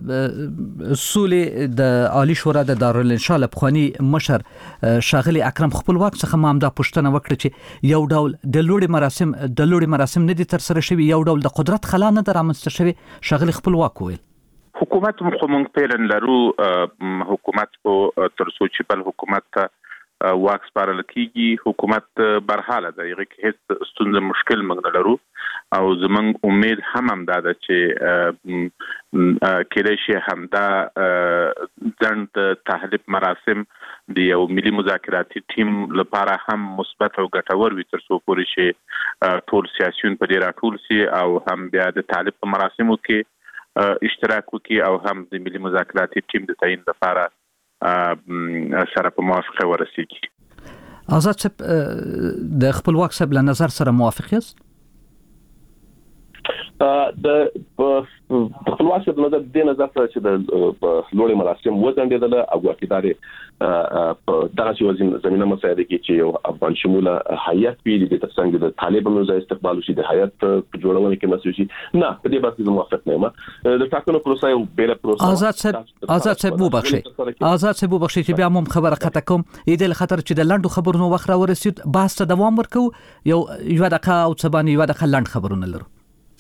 [SPEAKER 1] سولې د عالی شورا د دارالانشاء لپخوانی مشر شاغلی اکرم خپلواک څخه ما هم دا پوښتنه وکړه چې یو ډول د لوړي مراسم د لوړي مراسم نه دي تر سره شوي، یو ډول د قدرت خلا نه درامسته شوي. شاغلی خپلواک وویل
[SPEAKER 14] حکومت خو مونږ پیرن لرو، حکومت کو تر څو چې بل حکومت ته واک سپارل کیږي، حکومت برحاله ده، یغه کې هیڅ ستونزه مشکل موږ نه لرو او زمونږ امید هم هم ده چې کېدای شي همدا ځنډ تحلیف مراسم د یو ملي مذاکراتي ټیم لپاره هم مثبت او ګټور وي تر څو پورې شي ټول سیاسيون په دې راټول سي او هم بیا د تحلیف مراسمو کې اشتراک وکړي او هم د ملي مذاکراتي ټیم د تعین لپاره سره په موافقه ورسیږي.
[SPEAKER 1] آزاد صاحب د خپلواک صاحب له نظر سره موافق یاست؟
[SPEAKER 10] د خپلواک د نظر د نظر سره چې د لوړې مراسم وځنډېدل او واکدارې دغه چې زمينه مساعده کې چې یو افغان شموله هیئت وی د ترڅنګ د طالبانو ځای استقبال شي د هیئت په جوړونه کې مسوي شي نه په دې باندې موافق نه یم د ټاکنو پروسه یو بیل پروسه
[SPEAKER 1] آزاد صاحب آزاد صاحب مو بخشي آزاد صاحب مو بخشي چې بیا موږ خبره خطا کوم اې د خطر چې د لندو خبرونو وخت را ورسید بحث ته دوام ورکو یو یو دغه او څبانی یو دغه لند خبرونه لرو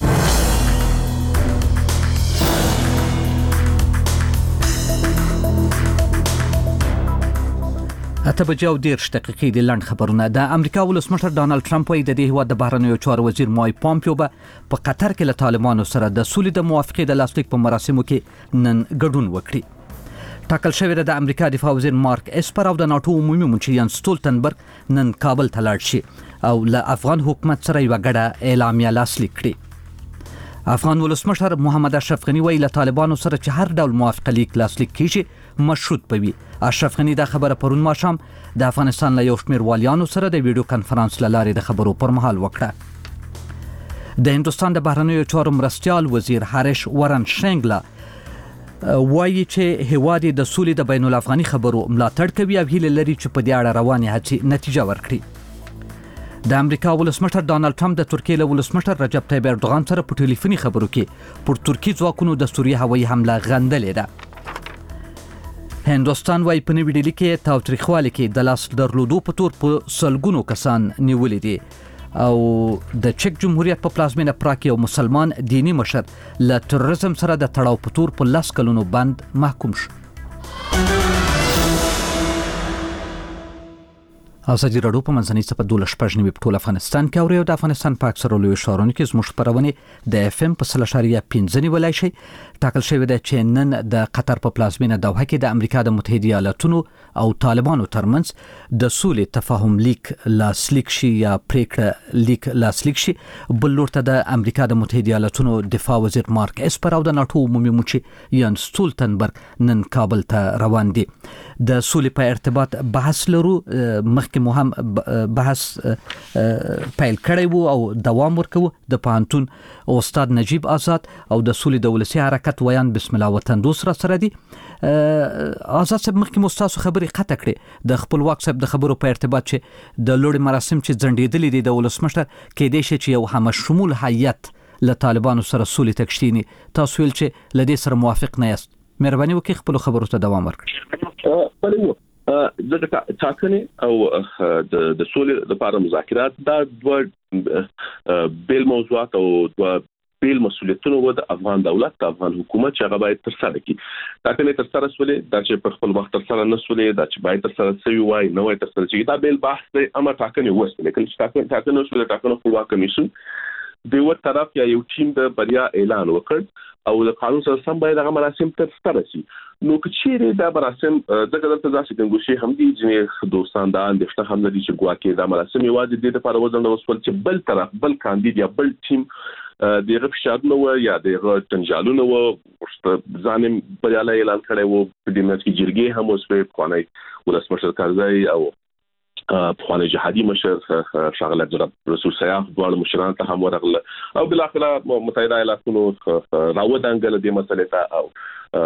[SPEAKER 1] اته بجو ډیر دقیقې د لند خبرونه د امریکا ولسمشر ډانلډ ټرمپ وايي د دې هیواد د بهرنیو چارو وزیر مای پامپیو به په قطر کې له طالبانو سره د سولې د موافقې د لاسلیک په مراسمو کې نن ګډون وکړي ټاکل شوی د امریکا دفاع وزیر مارک اسپر او د ناتو عمومي منشي یان سټولټنبرګ نن کابل ته لاړ شي او له افغان حکومت سره یو غړه اعلامیه لاسلیک کړي افغان ولسمشر محمد اشرف غنی ویل طالبانو سره چې هر ډول موافقه لیک لاسلیک کیږي مشروط پوي اشرف غنی دا خبره پرون ماښام د افغانستان له یو شمېر والیانو سره د ویډیو کانفرنس لاره د خبرو پر مهال وکړه د هندستان د بهرنیو چارو مرستيال وزیر هریش ورن شنګلا وایي چې هیواد د سولې د بین الافغاني خبرو ملاتړ کوي او هیله لري چې په دې اړه رواني هڅې نتیجه ورکړي د امریکا ولسمشر ډانلډ ټرمپ د ترکیې له ولسمشر رجب طیب اردوغان سره په ټلیفوني خبرو کې پر ترکی ځواکونو د سوریه هوایي حمله غندلې ده هندوستان وايي په نوې ډیلي کې تاوتریخوالي کې د لاس درلودو په تور په سلګونو کسان نیولې دي او د چک جمهوریت په پلازمینه پراګ یو مسلمان دینی مشر له تروریزم سره د تړاو په تور په لاس کلونو بند محکوم شو ازادي راډیو په منځنۍ صفه دولس پښنی په ټول افغانستان کې او د افغانستان په اکثره لوی ښارونو کې زموږ خبرونه د اف ام په سل اشاریه پنځه نیولای شي ټاکل شوی دی چې نن د قطر په پلازمینه دوحه کې د امریکا د متحده ایالاتونو او طالبانو ترمنځ د سولې تفاهم لیک لاسلیک شي یا پریکړه لیک لاسلیک شي بل لورته د امریکا د متحده ایالاتونو دفاع وزیر مارک اسپر او د ناتو عمومي منشي یان سټولټنبرګ نن کابل ته روان دي د سولې په ارتباط بحث لرو مخکې مو هم بحث پیل کړی وو او دوام ورکوو د پانتون استاد نجیب آزاد او د سولې د ولسی حرکت ویان بسم الله وطن دوسرا سره دي آزاد صاحب مخکې مستاسو خبرې قطع کړې د خپلواک صاحب د خبرو په ارتباط چې د لوړ مراسم چې ځنډېدلې دي د ولسمشر کې د شي چې یو هم شمول هیئت له طالبانو سره سولې تکشتيني تاسو ویل چې لدې سره موافق نه یاست مهرباني وکړئ خپل خبرو ته دوام ورکړئ
[SPEAKER 10] د ټاکنې او د سولې لپاره مذاکرات دا دوه بیل موضوعات او دوه بیل مسولیتونه و د افغان دولت د افغان حکومت چې هغه باید تر سره کړي ټاکنې تر سره سولې دا چې په خپل وخت تر سره نه سولې دا چې باید تر سره سوي وای نه وای تر سره چې دا بیل بحث دی اما ټاکنې وسله کله چې ټاکنې ټاکنې سولې ټاکنې خپلواک کمیشن د یو طرف یا یو ټیم د بریا اعلان وکړ او د قانون سره سم باید هغه مراسم تر سره شي نو که چیرې دا مراسم دغه دلته ځکه څنګه هم دي چې دوستان دا اندېښنه هم لري چې ګواکې دا مراسم یوازې د لپاره وزن وسول چې بل طرف بل کاندید یا بل ټیم دغه فشارونه و یا دغه تنجالونه و ځانم بریاله اعلان کړی وو په دې مېز کې جرګې هم اوس په قانوني ولسمشر کارزای او په جهادي مشر شغله جناب رسول سیاف دوه مشران ته هم ورغله او بل اخر متحده ایالاتونو راودانګل د مسلې ته او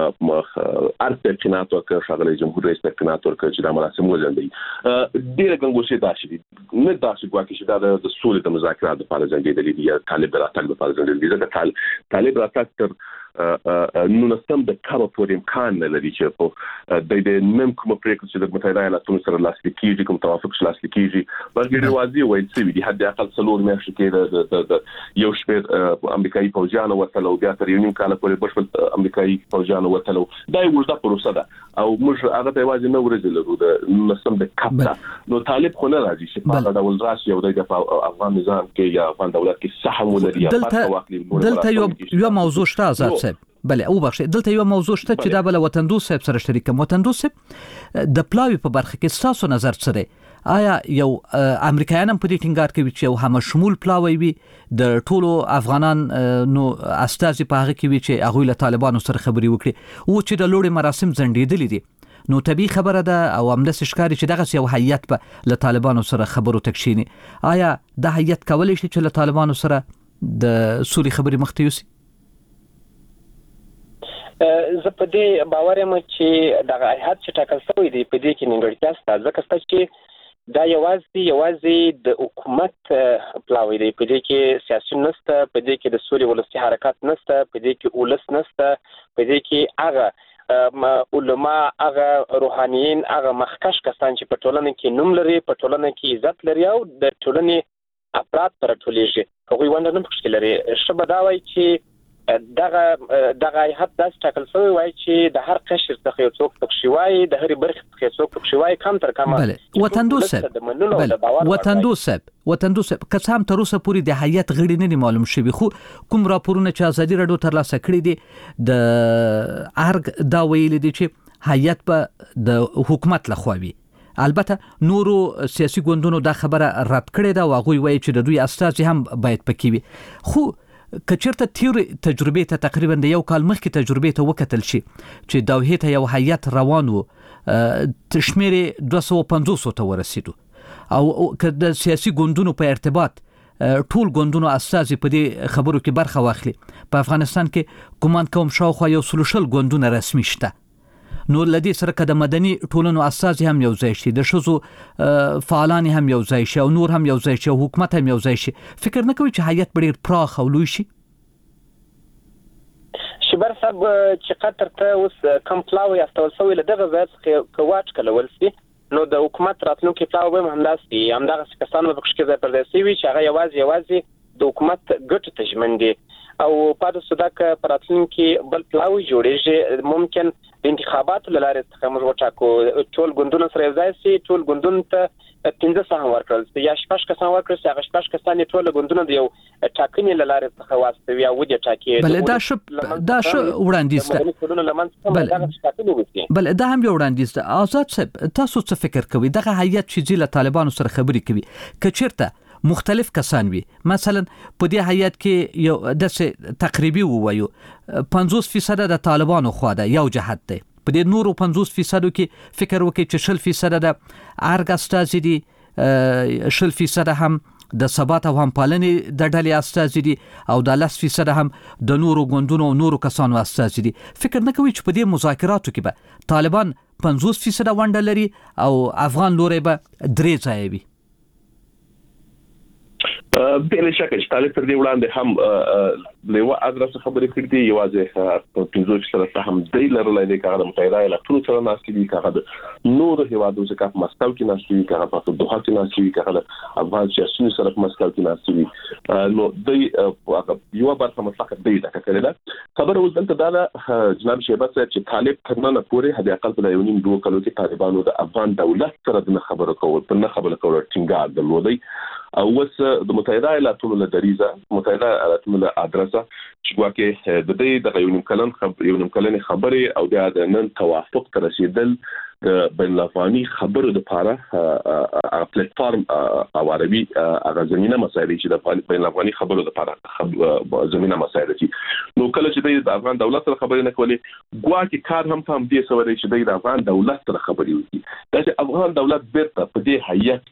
[SPEAKER 10] ارته قناعت ورکړ شغله جمهور رئیس قناعت ورکړ چې دا مراسم وځندي ډیره ګنګوشي داسي دي نه داسي ګواکې چې دا د سولې د مذاکرات لپاره ځنګېدلې دي یا طالب راتګ لپاره ځنګېدلې دي دا طالب راتګ تر نو نستم د کارو پورې امکان نه لري چې په د دې نیم کوم پریکړه چې د متحده ایالاتونو سره لاسلیک کیږي کوم توافق لاسلیک کیږي بلکې واضح وایي چې د حد اقل څلور میاشتې کې د یو شپږ امریکایي فوجیانو وتلو بیا تر یو نیم کال پورې بشپړ امریکایي فوجیانو وتلو دا یو ورته پروسه ده او موږ هغه ته واځي نو ورځ لرو د نستم د کاپتا نو طالب خو نه راځي چې په دا ول راشي او د افغان نظام کې یا افغان دولت کې صح ولري یا
[SPEAKER 1] دلته دلته یو یو موضوع شته آزاد صاحب بله او بخښه دلته یو موضوع شته چې دا بل وطن دوست صاحب سره شریک کوم وطن دوست د پلاوی په برخه کې تاسو نظر سره آیا یو امریکایان په دې ټینګار کوي چې یو هم شمول پلاوی وي د ټولو افغانان نو استازي په هغه کې وي چې هغه له طالبانو سره خبري وکړي او چې د لوړ مراسم ځنډېدلې دي نو طبيعي خبره ده او همداسې ښکاري چې دغه یو هیئت په له طالبانو سره خبرو تکشيني آیا د هیئت کولای شي چې له طالبانو سره د سولې خبرې مخ ته یوسي؟
[SPEAKER 11] زه په دې باور یم چې دغه هیات چې ټاکل شوی دی په دې کې نیمګړتیا شته، ځکه چې دا یوازې یوازې د حکومت پلاوی دی، په دې کې سیاسي نشته، په دې کې د سولې ولسي حرکت نشته، په دې کې ولس نشته، په دې کې هغه علما، هغه روحانیین، هغه مخکش کسان چې په ټولنه کې نوم لري، په ټولنه کې عزت لري او د ټولنې افراد پر ټولېږي، هغوی ونډه نه پکې لري. ښه به دا وایي چې دغه دغه هیات داسې ټاکل شوی وای چې د هر قشر څخه یو څوک پکې وای، د هرې برخې څخه یو څوک پکې وای، کم تر کمه.
[SPEAKER 1] بله وطندوس صاحب، بله وطندوس صاحب وطندوس صاحب که څه هم تر اوسه پورې د هیات غړي نه دي معلوم شوي، خو کوم راپورونه چې ازادي راډیو ترلاسه کړي دي د ارګ دا ویلي دي چې هیات به د حکومت لخوا وي. البته نورو سیاسي ګوندونو دا خبره رد کړې ده او هغوی وایي چې د دوی استازي هم باید پکې وي. خو کچرته تیر تجربه ته تقریبا د یو کال مخکې تجربه ته وکتل شي چې دوحې ته یو هیات روان وو، تشمیر دوه سوه پنځوس ته ورسېدو او که د سیاسي ګوندونو په ارتباط ټول ګوندونو استازي په دې خبرو کې برخه واخلي، په افغانستان کې ګومان کوم شاوخوا یو سلو شل ګوندونه رسمي شته. نو لدې سره که د مدني ټولنو استازي هم یو ځای شي، د ښځو فعالان هم یو ځای شي او نور هم یو ځای شي او حکومت هم یو ځای شي، فکر نه کوي چې هیات به ډېر پراخ او لوی شي؟
[SPEAKER 11] شبر صاحب چې قطر ته اوس کم پلاوی استول شوی له دغه ځای څخه که واټکلول شي نو د حکومت راتلونکي پلاوی به هم همداسې همدغسې کسان به پکې ځای پر ځای شوي چې هغه یوازې یوازې د حکومت ګټو ته ژمن دي او پاتې شو دا که په راتلونکي بل پلاوی جوړېږي، ممکن د انتخاباتو له لارې څخه موږ وټاکو، ټول ګوندونه سره یو ځای شي، ټول ګوندونو ته پنځه سهم ورکړل شي یا شپږ کسان ورکړل شي، هغه شپږ کسان یې ټول ګوندونه د یو ټاکنې له لارې څخه واستوي او ودې ټاکي.
[SPEAKER 1] بله دا ښه دا ښه وړاندیز ده. بله دا هم یو وړاندیز ده. آزاد صاحب تاسو څه فکر کوئ دغه هیات چې ځي له طالبانو سره خبرې کوي که چېرته مختلف کسان وي، مثلا په دې هیات کې یو داسې تقریبي ووایو پنځوس فیصده د طالبانو خوا ده یو جهت دی، په دې نورو پنځوس فیصدو کې فکر وکړئ چې شل فیصده د ارګ استازي دي، شل فیصده هم د ثبات او همپالنې د ډلې استازي دي او د لس فیصده هم د نورو ګوندونو او نورو کسانو استازي دي. فکر نه کوي چې په دې مذاکراتو کې به طالبان پنځوس فیصده ونډه لري او افغان لوری به درې ځایه وي؟
[SPEAKER 10] بلا شک چې طالب تر دې وړاندې هم له ادرس خبرې کړې دي، یوازې پنځوس سره هم دی لرلای دی کاغه متحده ایالاتونو سره ناسي دي، کاغه نور هیوادو څخه په مسکو کې ناسي دي، کاغه په دوحه کې ناسي دي، کاغه افغان سیاسي سره په مسکو کې ناسي دي. نو دی یو برخه مسلک دی دا کړل دا خبره اوس دلته دا جناب شهباز صاحب چې طالب تر نن پورې هدي اقل په یو نیم دوه کلو کې طالبانو د افغان دولت سره د خبرو کول په نه خبرو کول ټینګار درلودي او وس د متحده ایالاتونو له دریزه متحده ایالاتونو له ادرسه چې واکه د دې د یو نیم کلن خبر یو نیم کلن خبره او د نن توافق تر رسیدل د بین الافغاني خبرو د لپاره پلیټ فارم او عربي هغه زمينه مسایل چې د بین الافغاني خبرو لپاره زمينه مسایل دي. نو کله چې د افغان دولت سره خبرې نه کولې ګواکې کار هم هم دې سوي چې د افغان دولت سره خبرې وکړي، چې افغان دولت بیرته په دې هیئت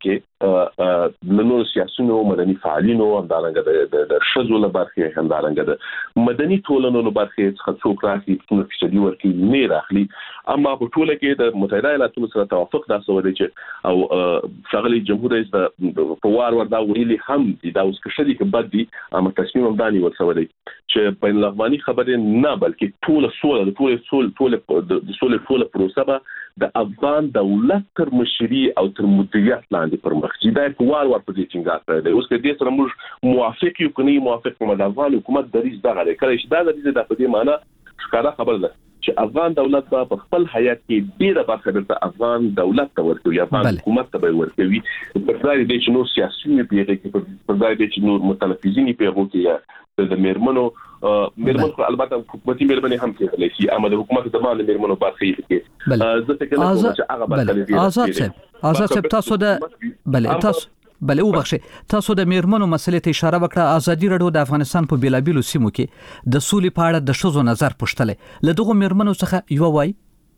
[SPEAKER 10] کې د نور سیاسيونو مدني فعالینو همدارنګه د شذو له برخې همدارنګه د مدني ټولنو له برخې څخه څوک راځي چې فیصدي ورکړي نه راخلي، اما په ټوله کې د متحده ایالاتونو سره توافق دا سوي چې او ښاغلي جمهور رئیس په وار ور دا ویلي هم دا اوس کې شدي کې بد دي، اما تصمیم هم داني ورسوي چې بین الافغاني خبرې نه بلکې ټول سول د ټول سول ټول د سول ټول پروسه د افغان دولت تر مشري او تر مدیریت لاندې پر مخ چې دا په وار ور په دې ټینګار کړی اوس کې دې سره موږ موافق یو کني موافق کوم د افغان حکومت دریز دغه لري کله چې دا دریز د په دې معنی ښکارا خبر ده چې افغان دولت په خپل حیات کې ډیره برخه د افغان دولت ته ورکوي، افغان حکومت ته ورکوي، په ځای دې چې نور سیاسي پیغه کې په ځای دې چې نور متلفظین پیغه کې د میرمنو میرمنو البته حکومتي میرمنې هم کېدلی شي، اما د حکومت د باندې میرمنو برخه کې زه فکر کوم چې هغه برخه
[SPEAKER 1] آزاد صاحب آزاد صاحب تاسو د بله تاسو بله وبخښئ تاسو د میرمنو مسلې ته اشاره وکړه. ازادي راډیو د افغانستان په بیلابیلو سیمو کې د سولې په اړه د ښځو نظر پوښتلی، له دغو میرمنو څخه یوه وایي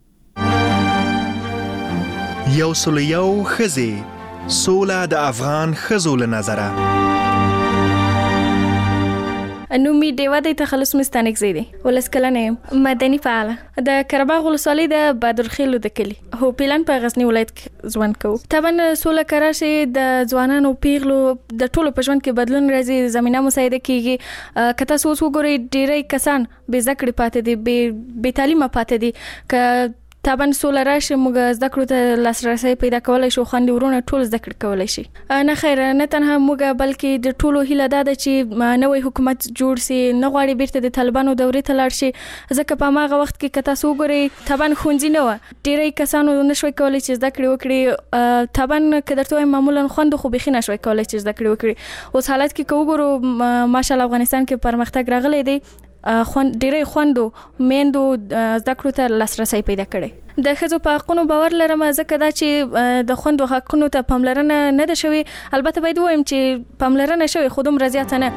[SPEAKER 15] یو سل یو ښځې سوله د افغان ښځو له نظره
[SPEAKER 16] نومي دیوا د تخلص مستانک زیدي ولس کلنه مدني فعاله د کرباغ ولسوالۍ د بادرخیلو د کلی هو پلان په غزنی ولایت کې ځوان کو طبعا سوله کراشي د ځوانانو پیغلو د ټولو په ژوند کې بدلون راځي زمينه مساعده کیږي کته سوس وګوري ډیری کسان به ذکر پاتې دي به تعلیم پاتې دي ک طبعا سوله راشي موږ زده کړو ته لاسرسي پیدا کولای شو خوندې ورونه ټول زده کړ کولای شي نه خیر نه تنها موږ بلکې د ټولو هیله ده چې نوې حکومت جوړ سي نه غواړي بیرته د طالبانو دورې ته لاړ شي ځکه په هغه وخت کې کته سو ګوري طبعا خونځي نه و ډیری کسانو نشوي کولای چې زده کړ وکړي طبعا کدرته معمولا خوند خو بخي نشوي کولای چې زده کړ وکړي اوس حالت کې کوګورو ماشالله افغانستان کې پرمختګ راغلی دی خوان ډیره خوندو میندو زده کړو ته لاسرسي پیدا کړي د خزو په حقونو باور لرم ځکه دا چې د خوندو حقونو ته پاملرنه نه ده شوی البته باید وایم چې پاملرنه شوی خودم رضایت نه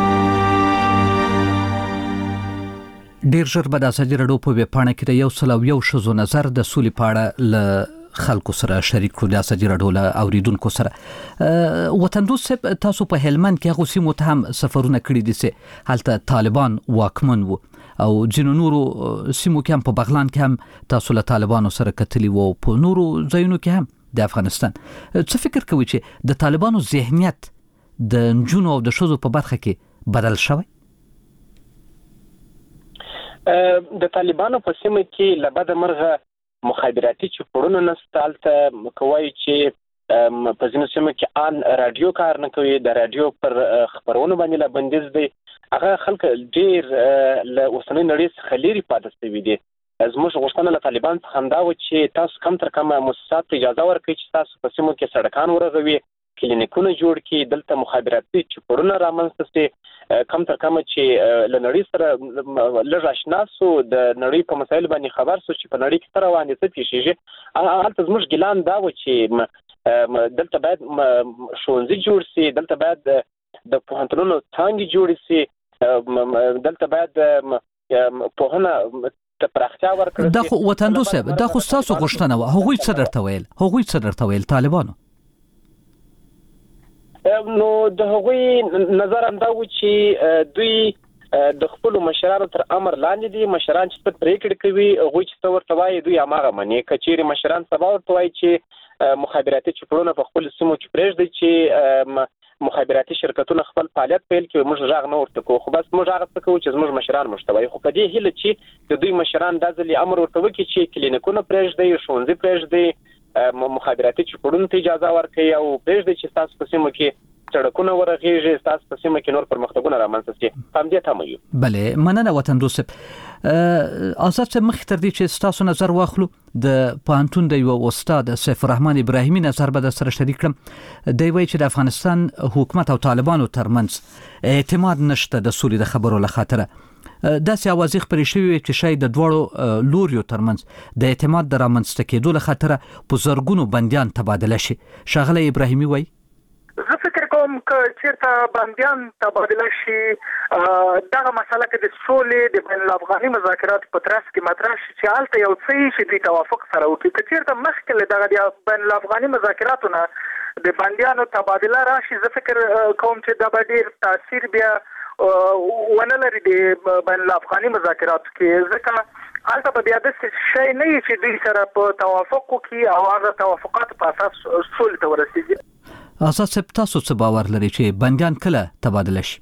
[SPEAKER 1] ډیر ژر به د ازادي راډیو په ویبپاڼه کې د یو سل او یو شذو نظر د سولې په اړه ل خلکو سره شریک کړو د ازادي راډیو له اوریدونکو سره وطن دوست تاسو په هلمند کې هغه سیمو ته هم سفرونه کړی دي چې هلته طالبان واکمن وو او جنو نورو سیمو کې هم په بغلان کې هم تاسو له طالبانو سره کتلی وو په نورو ځایونو کې هم د افغانستان څه فکر کوي چې د طالبانو ذهنیت د جنو او د شذو په برخه کې بدل شوی
[SPEAKER 11] د طالبانو په سیمه کې لبد مرغه مخابراتي چپړونو نستالته کوي چې په ځینو سیمو کې ان رادیو کار نه کوي د رادیو پر خبرونو باندې لا بندیز دی هغه خلک ډیر له اوسنۍ نړۍ څخه لري پاتې شوي دي زموږ غوښتنه له طالبان څخه همدا و چې تاسو کم تر کمه مؤسسات اجازه ورکړي چې تاسو په سیمو کې سړکان ورغوي کلینیکونه جوړ کړي دلته مخابراتي چپړونه رامنځته شي کم تر کم چې لنړی سره لږ آشنا سو د نړۍ په مسایل باندې خبر سو چې په نړۍ کې تر روانه څه پیښیږي هغه زموږ ګلان دا و چې دلته باید شونځي جوړ سي دلته باید د پوهنتونونو څنګه جوړ سي دلته باید په هغه ته پراختیا ورکړي
[SPEAKER 1] دا خو وطن دوست دا خو تاسو غوښتنه و هغوی څه درته ویل هغوی څه درته ویل طالبانو
[SPEAKER 11] نو د هغوی نظر هم دا و چې دوی د خپل مشرانو تر امر لاندې دي مشران چې پریکړه کوي هغوی چې څور توای دوی هغه منی کچېری مشران سبا ورتوای چې مخابراتي چپړونه په خپل سیمو کې پرېږدي چې مخابراتي شرکتونه خپل فعالیت پیل کوي موږ ژغ نه ورته کوو خو بس موږ هغه څه کوو چې موږ مشران مشتوي خو کدی هله چې د دوی مشران د ځلې امر ورته وکړي چې کلینیکونه پرېږدي شونځي پرېږدي مخابراتي چپړونو ته اجازه ورکړي او پرېږدي چې تاسو په سیمه کې سړکونه ورغېږي تاسو په سیمه کې نور پرمختګونه رامنځته شي هم دې ته مې
[SPEAKER 1] بله مننه وطن دوست آزاد څه مخ تر دې چې تاسو نظر واخلو د پانتون د یو استاد سیف الرحمن ابراهیمی نظر به سره شریک کړم دی وایي چې د افغانستان حکومت او طالبانو ترمنځ اعتماد نشته د سولې د خبرو له خاطره داسې اوازې خپرې شوې چې شاید د دوړو لوریو ترمنځ د اعتماد د رامنځته کېدو له خاطره په زرګونو بندیان تبادله شي ښاغلی ابراهیمی وایي
[SPEAKER 13] زه فکر کوم چې چیرته بندیان تبادله شي دغه مسله کې د سولې د بین الافغاني مذاکرات په ترڅ کې مطرح شي چې هلته یو څه چې دوی توافق سره وکړي که چیرته مخکې له دغه د بین الافغاني مذاکراتو نه د بندیانو تبادله راشي زه فکر کوم چې دا به ډېر تاثیر بیا ونه لري د بین الافغاني مذاکراتو کې ځکه هلته به بیا داسې شی نه وي چې دوی سره په توافق وکړي او هغه توافقاتو په اساس سولې ته ورسېږي
[SPEAKER 1] آزاد صاحب تاسو څه باور لري چې بندیان کله تبادله شي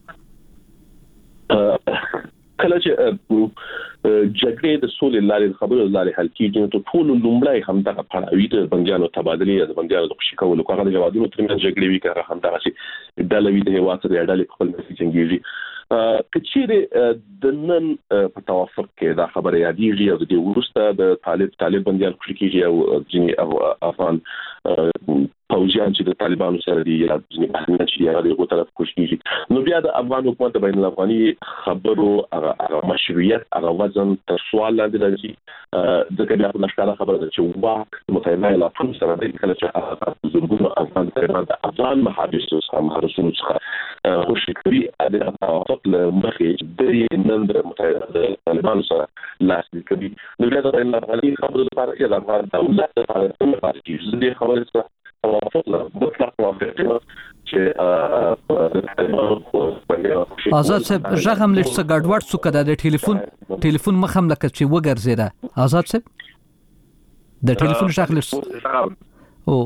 [SPEAKER 10] کله چې جګړې د سولې لارې خبرو لارې حل کیږي نو ټول لومړی هم دغه پړاوی د بندیانو تبادله د بندیانو د خوشي کولو کومه د جوادونو ترمنځ جګړې وی کړه هم دغه شي دلوي د هوا سره ډالې خپل مسیج انګیږي کچېره د نن په توافق کې دا خبره یادېږي او د دې ورسته د طالب طالب بندیان خوشي کیږي او ځینې افغان پوجان چې د طالبانو سره دي یا ځینې بهرنیان چې هغه یو طرف کوشيږي نو بیا د افغان حکومت د بین الافغاني خبرو هغه مشروعیت هغه وزن تر سوال لاندې راځي ځکه بیا په نشکاره خبره ده چې واک متعلق علاقه سره د کله چې زرګونو افغان طالبان د افغان محابسو څخه محرسونو څخه خوشي کوي د توافق له مخې د نن د متعلق طالبان سره لاس کوي نو بیا د بین الافغاني خبرو لپاره د افغان دولت لپاره د دې خبرې سره توافق له مطلق موافقه چې په طالبانو په باندې
[SPEAKER 1] آزاد صاحب ژغم لږ څه ګډوډ سو کده د ټلیفون ټلیفون مخم لکه چې وګرځیدا آزاد صاحب د ټلیفون ژغ لږ او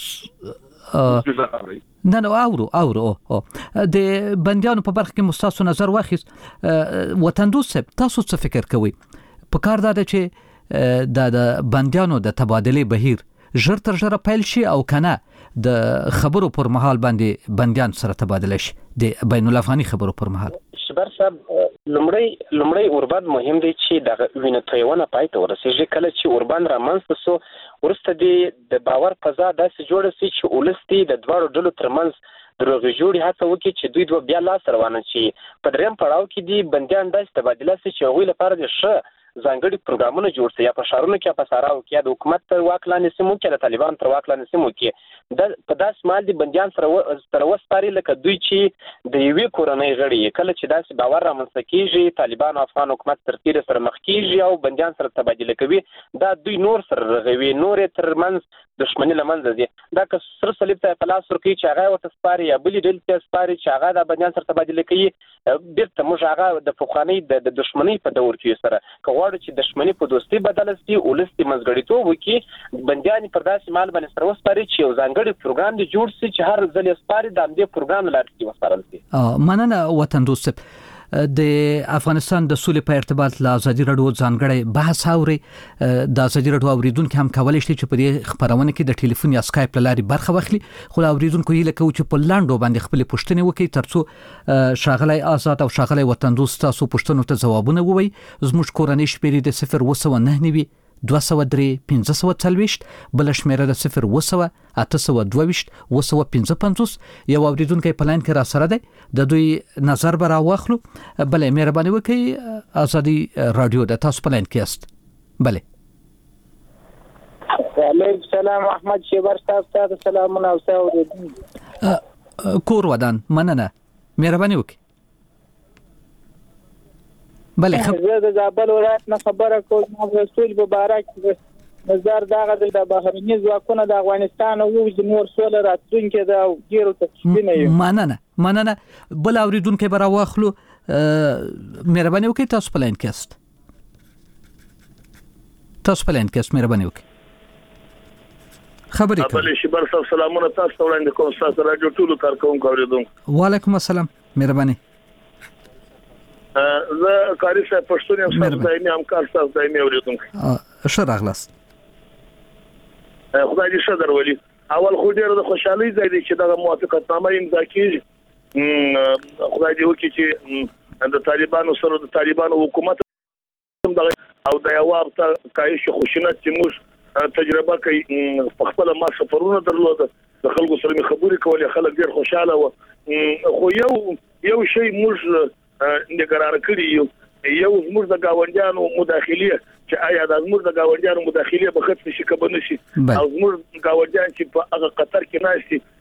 [SPEAKER 1] وس نه نه اورو اورو او د بنديانو په برخه کې مستاسو نظر واخیست وطن دوست صاحب تاسو څه فکر کوئ په کار دا چې د بنديانو د تبادله بهیر ژر تر ژره پیل شي او کنه د خبرو پر مهال باندې بنديان سره تبادله شي د بین الافغاني خبرو پر مهال
[SPEAKER 11] شبر صاحب لمړی لمړی اوربند مهم دی چې د وینټویونه پاتې ورسېږي کله چې اوربند را منځ سو ورسته دی د باور فضا داسې جوړ شي چې ولستي د دوړو ډلو ترمنځ دروغ جوړي هڅه وکړي چې دوی دوه بیا لاس روانه شي په دریم پړاو کې دی بنديان داسې تبادله شي چې هغوی لپاره د ښه ځانګړي پروګرامونه جوړ شي یا په شهرونو کې په ساراو کې د حکومت تر واک لاندې سیمو کې د طالبان تر واک لاندې سیمو کې د په داس مال دي بنديان سره تر وسپاري لکه دوی چې د یوې کورنۍ غړي کله چې داسې باور رامنځته کیږي طالبان او افغان حکومت تر تیر سره مخ کیږي او بنديان سره تبادله کوي دا دوی نور سره رغوي نور تر منځ دښمنی لمنځه دي دا که سر صلیب ته پلاس ورکی چې هغه وت سپاري یا بلی ډل ته سپاري چې هغه د بنديان سره تبادله کوي بیرته موږ هغه د فخاني د دښمنی په دور کې سره کوړ چې دښمنی په دوستي بدل شي ولستي مزګړیتوب وکي بنديان پر داسې مال باندې سره وسپاري چې یو ځانګړي پروګرام دی جوړ شي چې هر ځل سپاري د دې پروګرام لارې وسپارل شي
[SPEAKER 1] مننه وطن دوست د افغانستان د سولې په ارتباط له ازادي رادیو ځانګړی بحث اوري د ازادي رادیو اوریدونکو هم کولای شي چې په دې خبرونه کې د ټلیفون یا سکایپ لاري برخه واخلي خو اوریدونکو یې لکه چې په لاندو باندې خپل پوښتنه وکړي ترڅو شاغلای آزاد او شاغلای وطن دوست تاسو پوښتنو ته ځوابونه ووي زموږ کورنۍ شمیرې د صفر وسو نه نیوي دوه سوه درې پنځه سوه څلوېښت بل شمیره د صفر وسوه اته سوه دوه ویشت وسوه پنځه پنځوس یو اوریدونکی په لاین کې را سره دی د دوی نظر به راواخلو بلې مهرباني وکړئ ازادي رادیو د تاسو په لاین کې است بلې
[SPEAKER 17] علیکم سلام احمد شیبر صاحب تاسو سلامونه او سلام
[SPEAKER 1] کور ودان مننه مهرباني وکړئ بله
[SPEAKER 17] خب زه د زابل ولایت نه خبره کوم رسول مبارک نظر داغه د بهرني ځواکونو د افغانستان او د نور سول راتلونکي د ډیرو تفصیلونه یو
[SPEAKER 1] مننه مننه بل اوریدونکو به راوخلو مهرباني وکړئ تاسو په لاین کې است تاسو په لاین کې است مهرباني وکړئ خبرې
[SPEAKER 18] کوم بل شبر صاحب سلامونه تاسو وړاندې کوم تاسو راډیو ټولو کار کوم اوریدونکو
[SPEAKER 1] وعلیکم السلام مهرباني
[SPEAKER 18] زه کاری صاحب پښتون یم تاسو دایمي همکار تاسو دایمي اوریدونکو
[SPEAKER 1] ښه راغلاست
[SPEAKER 18] خدای دې ښه درولي اول خو ډېر د خوشحالي ځای دی چې دا موافقتنامه امضا کیږي خدای دې وکړي چې د طالبانو سره د طالبانو حکومت او د یو وخت کایش خوشینت چې موږ تجربه کوي په خپل ما سفرونه درلوده د خلکو سره خبرې کولې خلک ډېر خوشاله و خو یو یو شی موږ د قرار کړی یو یو زموږ د گاونډیانو مداخله چې آیا د زموږ د گاونډیانو مداخله به ختم شي کبه نشي او زموږ گاونډیان چې په هغه قطر کې ناشتي